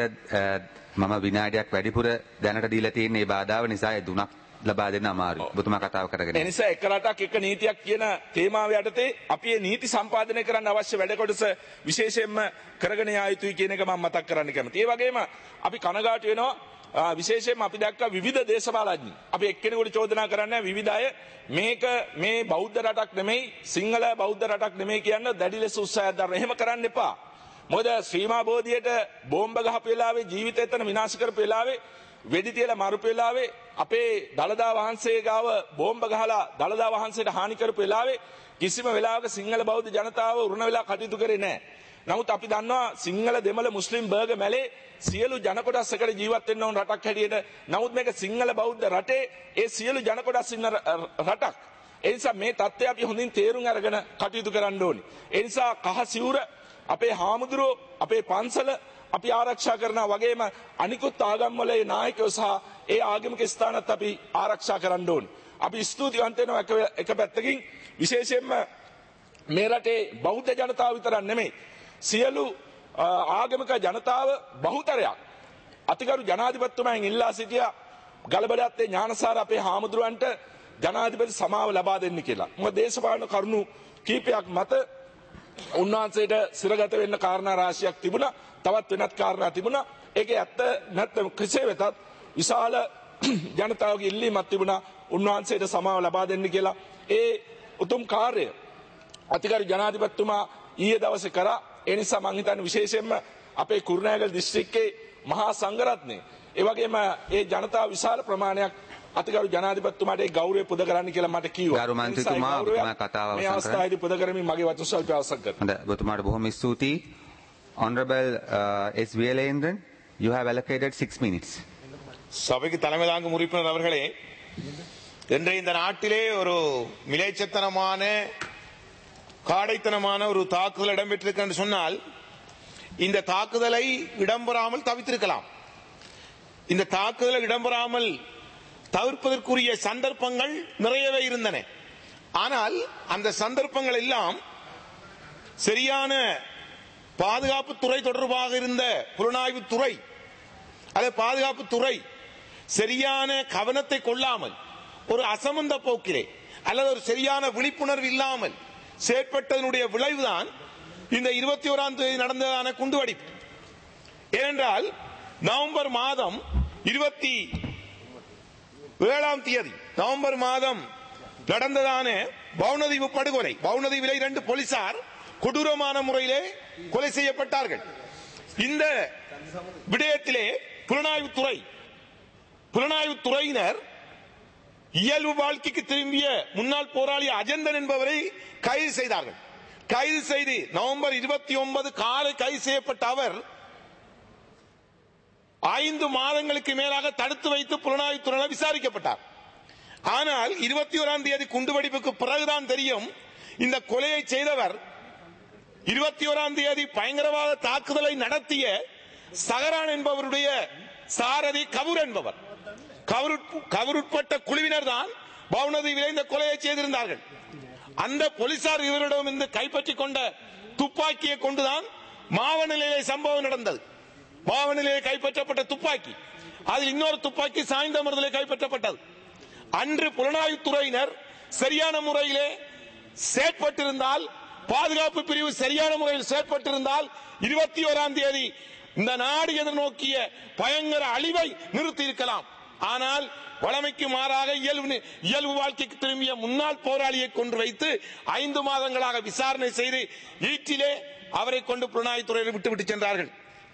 මම විනාඩියක් වැඩිපුර දැනට දීලා තියෙන මේ බාධාව නිසා ඒ දුනක් ලබා දෙන්න අමාරුයි. ඔබතුමා කතාව කරගෙන. ඒ නිසා එක රටක් එක නීතියක් කියන තේමාව යටතේ අපි මේ නීති සම්පාදනය කරන්න අවශ්‍ය වැඩ කොටස විශේෂයෙන්ම කරගෙන යා යුතුයි කියන එක මම මතක් කරන්න කැමතියි. ඒ වගේම අපි කනගාටු වෙනවා විශේෂයෙන්ම අපි දැක්කා විවිධ දේශපාලඥයින්. අපි එක්කෙනෙකුට චෝදනා කරන්නේ විවිධ අය මේක මේ බෞද්ධ රටක් නෙමෙයි, සිංහල බෞද්ධ රටක් නෙමෙයි කියන දැඩි ලෙස උත්සාහයක් දරන. එහෙම කරන්න එපා. මොකද ශ්‍රීමා බෝධියට බෝම්බ ගහපු වෙලාවේ, ජීවිතය එතන විනාශ කරපු වෙලාවේ, වෙඩි තියලා මරුපු වෙලාවේ, අපේ දළදා වහන්සේ ගාව බෝම්බ ගහලා දළදා වහන්සේට හානි කරපු වෙලාවේ කිසිම වෙලාවක සිංහල බෞද්ධ ජනතාව උරුණ වෙලා කටයුතු කරේ නැහැ. නමුත් අපි දන්නවා සිංහල, දෙමළ, මුස්ලිම් බර්ග මැලේ සියලු ජන කොටස් එකට ජීවත් වෙන්න ඕන රටක් හැටියට. නමුත් මේක සිංහල බෞද්ධ රටේ ඒ සියලු ජන කොටස් ඉන්න රටක්. ඒ නිසා මේ தත්ත්වය අපි හොඳින් තේරුම් අරගෙන කටයුතු කරන්න ඕනේ. ඒ නිසා කහ සිවුර අපේ හාමුදුරුවෝ, අපේ පන්සල අපි ආරක්ෂා කරනවා වගේම අනිකුත් ආගම්වල ඒ නායකයෝ සහ ඒ ආගමික ස්ථානත් අපි ආරක්ෂා කරන්න ඕනේ. අපි ස්තුතිවන්ත වෙනවා එක පැත්තකින් විශේෂයෙන්ම මේ රටේ බෞද්ධ ජනතාව විතරක් නෙමෙයි සියලු ආගමික ජනතාව බහුතරයක් අතිගරු ජනාධිපතිතුමයන් ඉල්ලා සිටියා ගලබඩත්තේ ඥානසාර අපේ හාමුදුරුවන්ට ජනාධිපති සමාව ලබා දෙන්න කියලා. මොකද දේශපාලන කරුණු කීපයක් මත උන්වහන්සේට සිරගත වෙන්න කාරණා රාශියක් තිබුණා. තවත් වෙනත් කාරණා තිබුණා. ඒකේ ඇත්ත නැත්නම් කෙසේ වෙතත් විශාල ජනතාවගේ ඉල්ලීමක් තිබුණා උන්වහන්සේට සමාව ලබා දෙන්න කියලා. ඒ උතුම් කාර්යය අතිගරු ජනාධිපතිතුමා ඊයේ දවසේ කරා. ඒ නිසා මම හිතන්නේ විශේෂයෙන්ම අපේ කුරුණෑගල දිස්ත්‍රික්කයේ මහා සංඝරත්නය ඒ වගේම ඒ ජනතාව විශාල ප්‍රමාණයක් අතිගරු ජනාධිපතිතුමාට ඒ ගෞරවය පුද කරන්න කියලා මට කිව්වා. ගරු මන්ත්‍රීතුමා ඔබතුමා කතාව අවසන් කරන්න. මේ අවස්ථාවේදී පුද කරමින් මගේ වචන ස්වල්ප අවසන් කරනවා. හොඳයි ඔබතුමාට බොහොම ස්තුතියි. Honorable uh, S. Viyalendran, you have allocated six minutes. சபைக்கு தலைமை தாங்கும் உறுப்பினர் அவர்களே, இன்றைய இந்த நாட்டிலே ஒரு மிலேச்சத்தனமான காடைத்தனமான ஒரு தாக்குதல் இடம்பெற்றிருக்கு என்று சொன்னால் இந்த தாக்குதலை இடம்பெறாமல் தவிர்த்திருக்கலாம். இந்த தாக்குதலை இடம்பெறாமல் தவிர்ப்பதற்குரிய சந்தர்ப்பங்கள் நிறையவே இருந்தன. ஆனால் அந்த சந்தர்ப்பங்கள் எல்லாம் சரியான பாதுகாப்பு துறை தொடர்பாக இருந்த புலனாய்வு துறை அல்லது பாதுகாப்பு துறை சரியான கவனத்தை கொள்ளாமல் ஒரு அசமந்த போக்கிலே அல்லது ஒரு சரியான விழிப்புணர்வு இல்லாமல் செயற்பட்டதனுடைய விளைவுதான் இந்த இருபத்தி ஓராம் தேதி நடந்ததான குண்டுவெடிப்பு. ஏனென்றால் நவம்பர் மாதம் இருபத்தி ஏழாம் தேதி நவம்பர் மாதம் நடந்ததான பவுனதீவு படுகொலை, பவுனதீவிலே இரண்டு போலீசார் கொடூரமான முறையிலே கொலை செய்யப்பட்டார்கள். இந்த விடயத்திலே புலனாய்வு துறை புலனாய்வு துறையினர் இயல்பு வாழ்க்கைக்கு திரும்பிய முன்னாள் போராளி அஜந்தன் என்பவரை கைது செய்தார்கள். கைது செய்து நவம்பர் இருபத்தி ஒன்பது காலை கைது செய்யப்பட்ட அவர் ஐந்து மாதங்களுக்கு மேலாக தடுத்து வைத்து புலனாய்வு துறையினர் விசாரிக்கப்பட்டார். ஆனால் இருபத்தி ஓராம் தேதி குண்டுவெடிப்புக்கு பிறகுதான் தெரியும் இந்த கொலையை செய்தவர் இருபத்தி ஓராம் தேதி பயங்கரவாத தாக்குதலை நடத்திய சகரான் என்பவருடைய சாரதி கபூர் என்பவர். கபூர் உட்பட்ட குழுவினர் தான் பவுனதீவிலே இந்த கொலையை செய்திருந்தார்கள். அந்த போலீசார் இவரிடம் இருந்து கைப்பற்றிக் கொண்ட துப்பாக்கியை கொண்டுதான் மாவநிலையிலே சம்பவம் நடந்தது. மாவநிலையிலே கைப்பற்றப்பட்ட துப்பாக்கி, அதில் இன்னொரு துப்பாக்கி சாய்ந்தமருதிலே கைப்பற்றப்பட்டது. அன்று புலனாய்வு துறையினர் சரியான முறையிலே செயற்பட்டிருந்தால், பாதுகாப்பு பிரிவு சரியான முறையில் செயற்பட்டிருந்தால் இருபத்தி ஓராம் தேதி இந்த நாடு எதிர்நோக்கிய பயங்கர அழிவை நிறுத்தி இருக்கலாம். ஆனால் வழமைக்கு மாறாக இயல்பு இயல்பு வாழ்க்கைக்கு திரும்பிய முன்னாள் போராளியை கொண்டு வைத்து ஐந்து மாதங்களாக விசாரணை செய்து ஈட்டிலே அவரை கொண்டு புலனாய்வுத்துறையில் விட்டுவிட்டு சென்றார்கள்.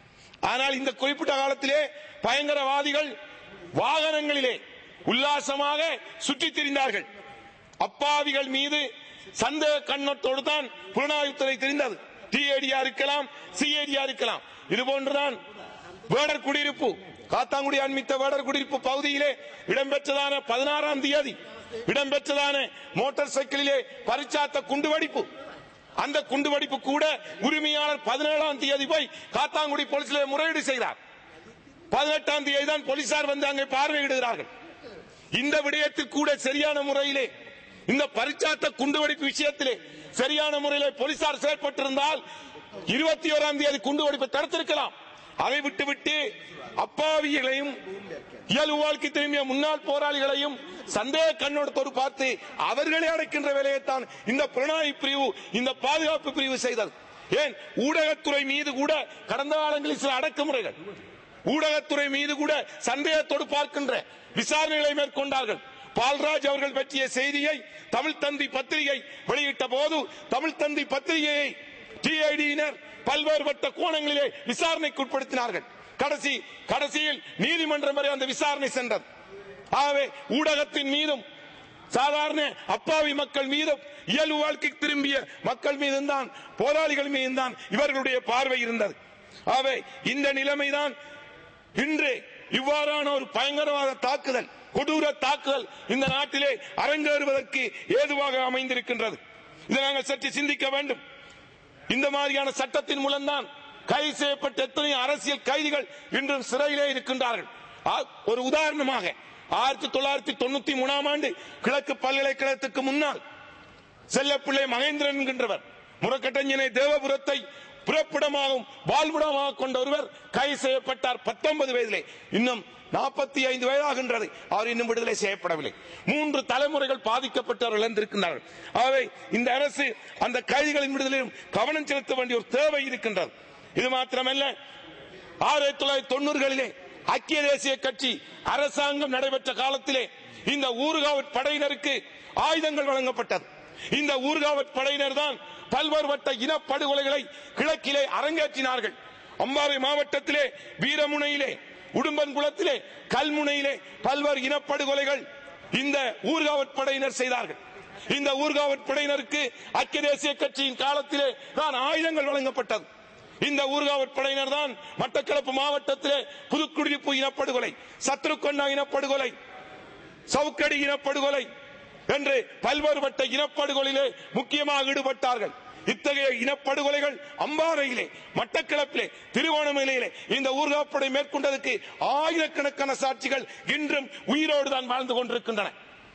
ஆனால் இந்த குறிப்பிட்ட காலத்திலே பயங்கரவாதிகள் வாகனங்களிலே உல்லாசமாக சுற்றித் திரிந்தார்கள். அப்பாவிகள் மீது சந்தேக கண்ணோட்டோடு தான் புலனாய்வுத்துறை தெரிந்தது. டிஏடியா இருக்கலாம், சிஏடியா இருக்கலாம். இது போன்றுதான் வேடர் குடியிருப்பு, காத்தாங்குடி அண்மித்த வேடர் குடியிருப்பு பகுதியிலே இடம்பெற்றதான பதினாறாம் தேதி இடம்பெற்றதான மோட்டார் சைக்கிளிலே பரிச்சாத்த குண்டுவெடிப்பு. அந்த குண்டுவெடிப்பு கூட உரிமையாளர் பதினேழாம் தேதி போய் காத்தாங்குடி போலீசிலே முறையீடு செய்தார். பதினெட்டாம் தேதி தான் போலீசார் வந்து அங்கே பார்வையிடுகிறார்கள். இந்த விடயத்தில் கூட சரியான முறையிலே இந்த பரிச்சாத்த குண்டுவெடிப்பு விஷயத்திலே சரியான முறையிலே போலீசார் செயல்பட்டிருந்தால் இருபத்தி ஓராம் தேதி குண்டுவெடிப்பை தடுத்திருக்கலாம். அதை விட்டுவிட்டு அப்பாவிகளையும் இயல்பு வாழ்க்கை திரும்பிய முன்னாள் போராளிகளையும் சந்தேக கண்ணோட்டத்தோடு பார்த்து அவர்களை அடைக்கின்ற வேலையைத்தான் இந்த புலனாய்வு பிரிவு, இந்த பாதுகாப்பு பிரிவு செய்தது. ஏன் ஊடகத்துறை மீது கூட கடந்த காலங்களில் சில அடக்குமுறைகள், ஊடகத்துறை மீது கூட சந்தேகத்தோடு பார்க்கின்ற விசாரணைகளை மேற்கொண்டார்கள். பால்ராஜ் அவர்கள் பற்றிய செய்தியை தமிழ் தந்தி பத்திரிகை வெளியிட்ட போது தமிழ் தந்தி பத்திரிகையை டிஐடியினர் பல்வேறுபட்ட கோணங்களிலே விசாரணைக்கு உட்படுத்தினார்கள். கடைசி கடைசியில் நீதிமன்றம் வரை அந்த விசாரணை சென்றது. ஆகவே ஊடகத்தின் மீதும் சாதாரண அப்பாவி மக்கள் மீதும் இயல்பு வாழ்க்கைக்கு திரும்பிய மக்கள் மீதும் தான், போராளிகள் மீதும் தான் இவர்களுடைய பார்வை இருந்தது. ஆகவே இந்த நிலைமைதான் இன்று இவ்வாறான ஒரு பயங்கரவாத தாக்குதல், கொடூர தாக்குதல் இந்த நாட்டிலே அரங்கேறுவதற்கு ஏதுவாக அமைந்திருக்கின்றது. இதை நாங்கள் சற்று சிந்திக்க வேண்டும். இந்த மாதிரியான சட்டத்தின் மூலம்தான் கைது செய்யப்பட்ட எத்தனை அரசியல் கைதிகள் இன்றும் சிறையிலே இருக்கின்றார்கள். ஒரு உதாரணமாக ஆயிரத்தி தொள்ளாயிரத்தி தொண்ணூத்தி மூணாம் ஆண்டு கிழக்கு பல்கலைக்கழகத்துக்கு முன்னால் செல்லப்பிள்ளை மகேந்திரன் என்கின்றவர் முரக்கட்டஞ்சனை தேவபுரத்தை புறப்படமாகவும் வாழ்விடமாக கொண்ட ஒருவர் கைது செய்யப்பட்டார். பத்தொன்பது வயதிலே, இன்னும் நாற்பத்தி ஐந்து வயதாகின்றது, அவர் இன்னும் விடுதலை செய்யப்படவில்லை. மூன்று தலைமுறைகள் பாதிக்கப்பட்டவர்கள் இழந்திருக்கின்றார்கள். ஆகவே இந்த அரசு அந்த கைதிகளின் விடுதலையும் கவனம் செலுத்த வேண்டிய ஒரு தேவை இருக்கின்றது. இது மாத்திரமல்ல, ஆயிரத்தி தொள்ளாயிரத்தி தொண்ணூறுகளிலே ஐக்கிய தேசிய கட்சி அரசாங்கம் நடைபெற்ற காலத்திலே இந்த ஊர்காவற் படையினருக்கு ஆயுதங்கள் வழங்கப்பட்டது. இந்த ஊர்காவற் படையினர் தான் பல்வேறுபட்ட இனப்படுகொலைகளை கிழக்கிலே அரங்கேற்றினார்கள். அம்பாறை மாவட்டத்திலே வீரமுனையிலே, உடும்பன்குளத்திலே, கல்முனையிலே பல்வேறு இனப்படுகொலைகள் இந்த ஊர்காவற் படையினர் செய்தார்கள். இந்த ஊர்காவற் படையினருக்கு ஐக்கிய தேசிய கட்சியின் காலத்திலே தான் ஆயுதங்கள் வழங்கப்பட்டது. இந்த ஊர்காவற் படையினர் தான் மட்டக்களப்பு மாவட்டத்திலே புதுக்குடியிருப்பு இனப்படுகொலை, சத்ருக்கொண்டா இனப்படுகொலை, சவுக்கடி இனப்படுகொலை என்று பல்வேறுபட்ட இனப்படுகொலையிலே முக்கியமாக ஈடுபட்டார்கள். இத்தகைய இனப்படுகொலைகள் அம்பாறையிலே, மட்டக்களப்பிலே, திருவோணமலையிலே இந்த ஊர்காப்படை மேற்கொண்டதற்கு ஆயிரக்கணக்கான சாட்சிகள் இன்றும் உயிரோடு தான் வாழ்ந்து கொண்டிருக்கின்றன.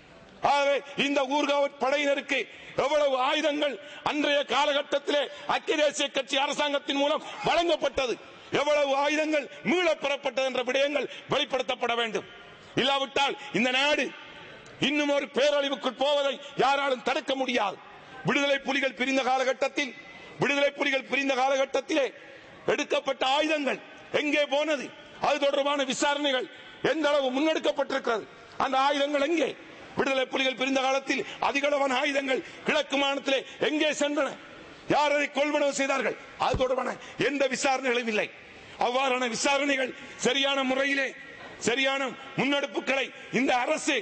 ஆகவே இந்த ஊர்காவற் படையினருக்கு எவ்வளவு ஆயுதங்கள் அன்றைய காலகட்டத்திலே ஐக்கிய தேசிய கட்சி அரசாங்கத்தின் மூலம் வழங்கப்பட்டது, எவ்வளவு ஆயுதங்கள் மீளப் பெறப்பட்டது என்ற விடயங்கள் வெளிப்படுத்தப்பட வேண்டும். இல்லாவிட்டால் இந்த நாடு இன்னும் ஒரு பேரழிவுக்குள் போவதை யாராலும் தடுக்க முடியாது. விடுதலை புலிகள் பிரிந்த காலகட்டத்தில் விடுதலை புலிகள் பிரிந்த காலகட்டத்திலே எடுக்கப்பட்ட ஆயுதங்கள் எங்கே போனது? அது தொடர்பான விசாரணைகள் எந்த அளவு முன்னெடுக்கப்பட்டிருக்கிறது? அந்த ஆயுதங்கள் எங்கே? விடுதலை புலிகள் பிரிந்த காலத்தில் அதிகளவான ஆயுதங்கள் கிழக்கு மாநிலத்திலே எங்கே சென்றன? யார் அதை கொள்வனவு செய்தார்கள்? அது தொடர்பான எந்த விசாரணைகளும் இல்லை. அவ்வாறான விசாரணைகள் சரியான முறையிலே சரியான முன்னெடுப்புகளை இந்த அரசு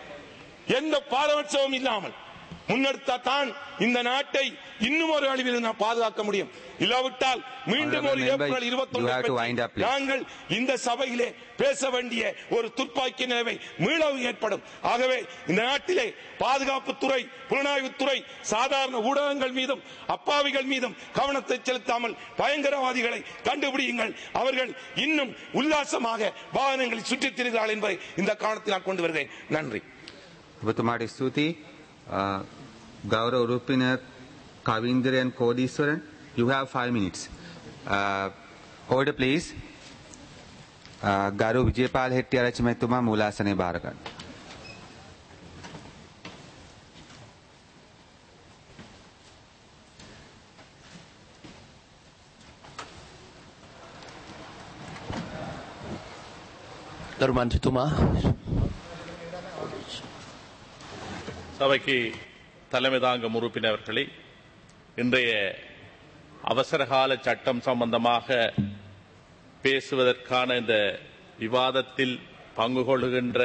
எந்த பாரபட்சமும் இல்லாமல் முன்னெடுத்தான் இந்த நாட்டை இன்னும் ஒரு அழிவில் நாம் பாதுகாக்க முடியும். இல்லாவிட்டால் மீண்டும் ஒரு ஏப்ரல் இருபத்தி ஒன்று நாங்கள் இந்த சபையிலே பேச வேண்டிய ஒரு துப்பாக்கி நிலைமை மீளவும் ஏற்படும். ஆகவே இந்த நாட்டிலே பாதுகாப்புத்துறை, புலனாய்வுத்துறை சாதாரண ஊடகங்கள் மீதும் அப்பாவிகள் மீதும் கவனத்தை செலுத்தாமல் பயங்கரவாதிகளை கண்டுபிடியுங்கள். அவர்கள் இன்னும் உல்லாசமாக வாகனங்களில் சுற்றித் திரிகிறார்கள் என்பதை இந்த காரணத்தில் நான் கொண்டு வருகிறேன். நன்றி. ඔබතුමාට ස්තුතියි. ගෞරව උරුපින කවින්දරයන් කෝදීස්වරන්, you have five minutes. Uh, order please. Uh, ගරු විජේපාල හෙට්ටිආරච්චි මහත්මයා මූලාසනය බාර ගන්න. ගරු මන්ත්‍රීතුමා, சபைக்கு தலைமை தாங்கும் உறுப்பினர்களே, இன்றைய அவசரகால சட்டம் சம்பந்தமாக பேசுவதற்கான இந்த விவாதத்தில் பங்கு கொள்கின்ற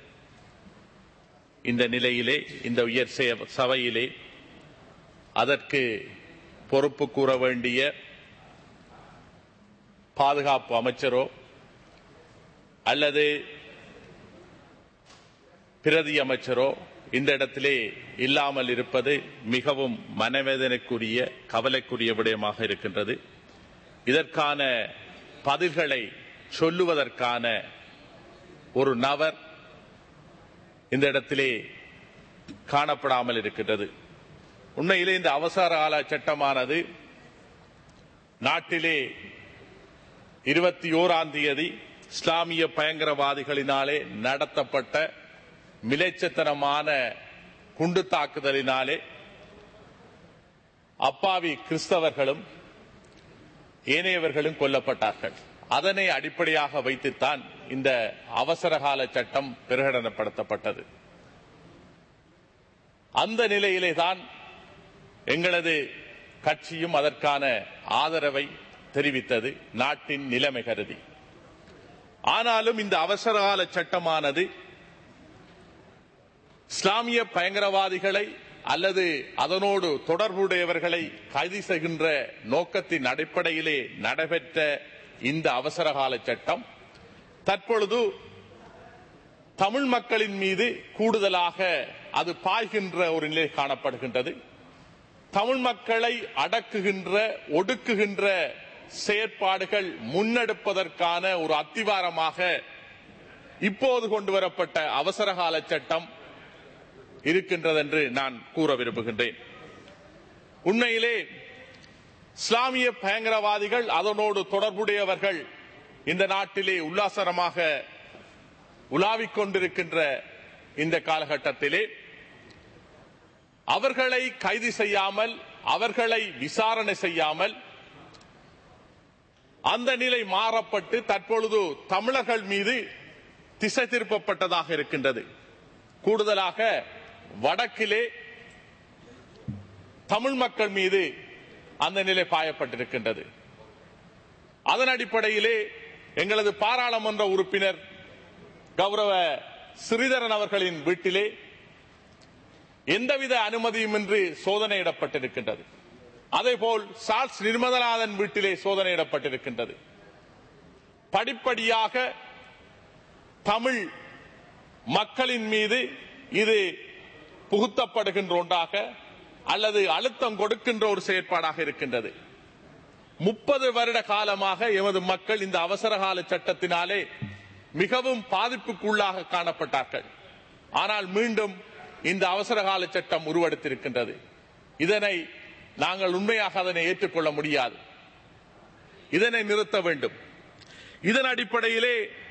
இந்த நிலையிலே, இந்த உயர் சபையிலே அதற்கு பொறுப்பு கூற வேண்டிய பாதுகாப்பு அமைச்சரோ அல்லது பிரதி அமைச்சரோ இந்த இடத்திலே இல்லாமல் இருப்பது மிகவும் மனவேதனைக்குரிய, கவலைக்குரிய விடயமாக இருக்கின்றது. இதற்கான பதில்களை சொல்லுவதற்கான ஒரு நபர் இந்த இடத்திலே காணப்படாமல் இருக்கின்றது. உண்மையிலே இந்த அவசர கால சட்டமானது நாட்டிலே இருபத்தி ஓராம் தேதி இஸ்லாமிய பயங்கரவாதிகளினாலே நடத்தப்பட்ட மிலேச்சத்தனமான குண்டு தாக்குதலினாலே அப்பாவி கிறிஸ்தவர்களும் ஏனையவர்களும் கொல்லப்பட்டார்கள். அதனை அடிப்படையாக வைத்துத்தான் இந்த அவசரகால சட்டம் பிரகடனப்படுத்தப்பட்டது. அந்த நிலையிலே தான் எங்களது கட்சியும் அதற்கான ஆதரவை தெரிவித்தது, நாட்டின் நிலைமை கருதி. ஆனாலும் இந்த அவசரகால சட்டமானது இஸ்லாமிய பயங்கரவாதிகளை அல்லது அதனோடு தொடர்புடையவர்களை கைது செய்கின்ற நோக்கத்தின் அடிப்படையிலே நடைபெற்ற இந்த அவசரகால சட்டம் தற்பொழுது தமிழ் மக்களின் மீது கூடுதலாக அது பாய்கின்ற ஒரு நிலை காணப்படுகின்றது. தமிழ் மக்களை அடக்குகின்ற, ஒடுக்குகின்ற செயற்பாடுகள் முன்னெடுப்பதற்கான ஒரு அத்திவாரமாக இப்போது கொண்டு வரப்பட்ட அவசரகால சட்டம் இருக்கின்றது என்று நான் கூற விரும்புகின்றேன். உண்மையிலே இஸ்லாமிய பயங்கரவாதிகள், அதனோடு தொடர்புடையவர்கள் இந்த நாட்டிலே உல்லாசரமாக உலாவிக் கொண்டிருக்கின்ற இந்த காலகட்டத்திலே அவர்களை கைது செய்யாமல், அவர்களை விசாரணை செய்யாமல் அந்த நிலை மாறப்பட்டு தற்பொழுது தமிழர்கள் மீது திசை திருப்பப்பட்டதாக இருக்கின்றது. கூடுதலாக வடக்கிலே தமிழ் மக்கள் மீது அந்த நிலை பாயப்பட்டிருக்கின்றது. அதன் அடிப்படையிலே எங்களது பாராளுமன்ற உறுப்பினர் கௌரவ ஸ்ரீதரன் அவர்களின் வீட்டிலே எந்தவித அனுமதியுமின்றி சோதனையிடப்பட்டிருக்கின்றது. அதேபோல் சார்ஸ் நிர்மலநாதன் வீட்டிலே சோதனையிடப்பட்டிருக்கின்றது. படிப்படியாக தமிழ் மக்களின் மீது இது புகுத்தப்படுகின்ற ஒன்றாக அல்லது அழுத்தம் கொடுக்கின்ற ஒரு செயற்பாடாக இருக்கின்றது. முப்பது வருட காலமாக எமது மக்கள் இந்த அவசரகால சட்டத்தினாலே மிகவும் பாதிப்புக்குள்ளாக காணப்பட்டார்கள். ஆனால் மீண்டும் இந்த அவசரகால சட்டம் உருவெடுத்திருக்கின்றது. இதனை நாங்கள் உண்மையாக அதனை ஏற்றுக்கொள்ள முடியாது. இதனை நிறுத்த வேண்டும். இதன் அடிப்படையிலே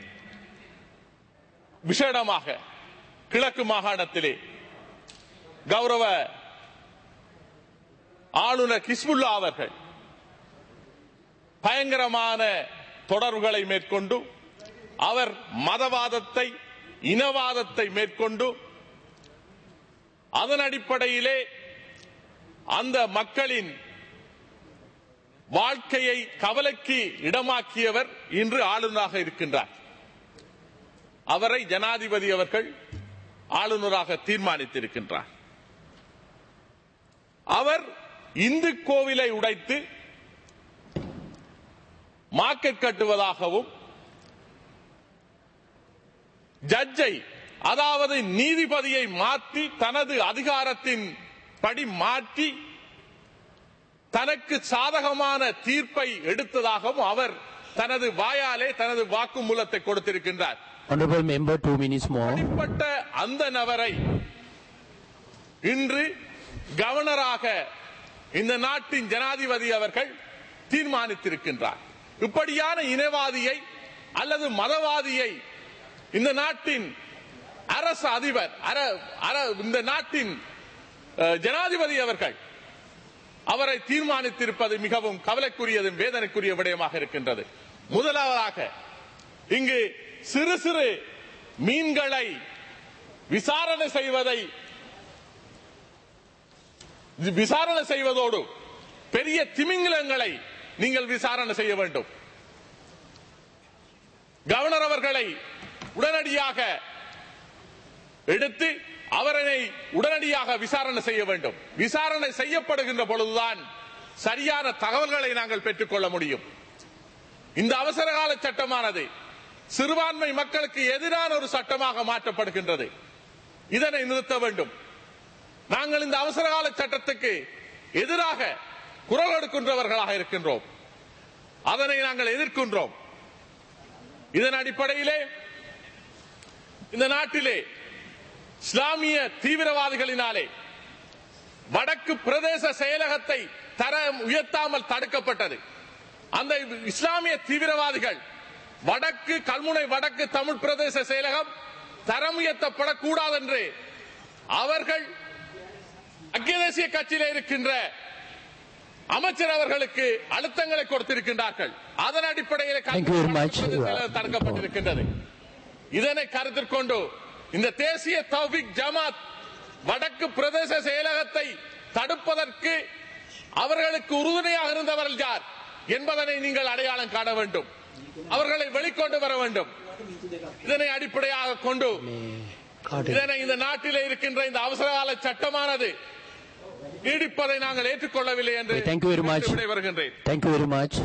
விசேடமாக கிழக்கு மாகாணத்திலே கௌரவ ஆளுநர் கிஸ்புல்லா அவர்கள் பயங்கரமான தொடர்புகளை மேற்கொண்டு அவர் மதவாதத்தை, இனவாதத்தை மேற்கொண்டு அதன் அடிப்படையிலே அந்த மக்களின் வாழ்க்கையை கவலைக்கு இடமாக்கியவர் இன்று ஆளுநராக இருக்கின்றார். அவரை ஜனாதிபதி அவர்கள் ஆளுநராக தீர்மானித்திருக்கின்றார். அவர் இந்து கோவிலை உடைத்து மார்க்கெட் கட்டுவதாகவும், ஜட்ஜை அதாவது நீதிபதியை மாற்றி தனது அதிகாரத்தின் படி மாற்றி தனக்கு சாதகமான தீர்ப்பை எடுத்ததாகவும் அவர் தனது வாயாலே தனது வாக்குமூலத்தை கொடுத்திருக்கின்றார். அப்படிப்பட்ட அந்த நபரை இன்று கவர்னராக இந்த நாட்டின் ஜனாதிபதி அவர்கள் தீர்மானித்திருக்கின்றார். இப்படியான இனவாதியை அல்லது மதவாதியை இந்த நாட்டின் அரசு அதிபர், இந்த நாட்டின் ஜனாதிபதி அவர்கள் அவரை தீர்மானித்திருப்பது மிகவும் கவலைக்குரியதும் வேதனைக்குரிய விடயமாக இருக்கின்றது. முதலாவதாக இங்கு சிறு சிறு மீன்களை விசாரணை செய்வதை விசாரணை செய்வதோடு பெரிய திமிங்கிலங்களை நீங்கள் விசாரணை செய்ய வேண்டும். கவர்னர் அவர்களை உடனடியாக எடுத்து அவரை உடனடியாக விசாரணை செய்ய வேண்டும். விசாரணை செய்யப்படுகின்ற பொழுதுதான் சரியான தகவல்களை நாங்கள் பெற்றுக்கொள்ள முடியும். இந்த அவசர கால சட்டமானது சிறுபான்மை மக்களுக்கு எதிரான ஒரு சட்டமாக மாற்றப்படுகின்றது. இதனை நிறுத்த வேண்டும். நாங்கள் இந்த அவசர கால சட்டத்துக்கு எதிராக குரல் எடுக்கின்றவர்களாக இருக்கின்றோம். அதனை நாங்கள் எதிர்க்கின்றோம். இதன் அடிப்படையிலே இந்த நாட்டிலே இஸ்லாமிய தீவிரவாதிகளினாலே வடக்கு பிரதேச செயலகத்தை தரம் உயர்த்தாமல் தடுக்கப்பட்டது. அந்த இஸ்லாமிய தீவிரவாதிகள் வடக்கு கல்முனை வடக்கு தமிழ் பிரதேச செயலகம் தரம் உயர்த்தப்படக்கூடாது என்று அவர்கள் ஐக்கிய தேசிய கட்சியில் இருக்கின்ற அமைச்சர் அவர்களுக்கு அழுத்தங்களை கொடுத்திருக்கின்றார்கள். அதன் அடிப்படையில் தடுக்கப்பட்டிருக்கின்றது. இதனை கருத்தில் கொண்டு இந்த தேசிய தௌஃபீக் ஜமாத் வடக்கு பிரதேச செயலகத்தை தடுப்பதற்கு அவர்களுக்கு உறுதுணையாக இருந்தவர்கள் யார் என்பதனை நீங்கள் அடையாளம் காண வேண்டும். அவர்களை வெளிக்கொண்டு வர வேண்டும். இதனை அடிப்படையாக கொண்டு இதனை இந்த நாட்டிலே இருக்கின்ற இந்த அவசரகால சட்டமானது நீடிப்பதை நாங்கள் ஏற்றுக்கொள்ளவில்லை என்று வருகின்றேன்.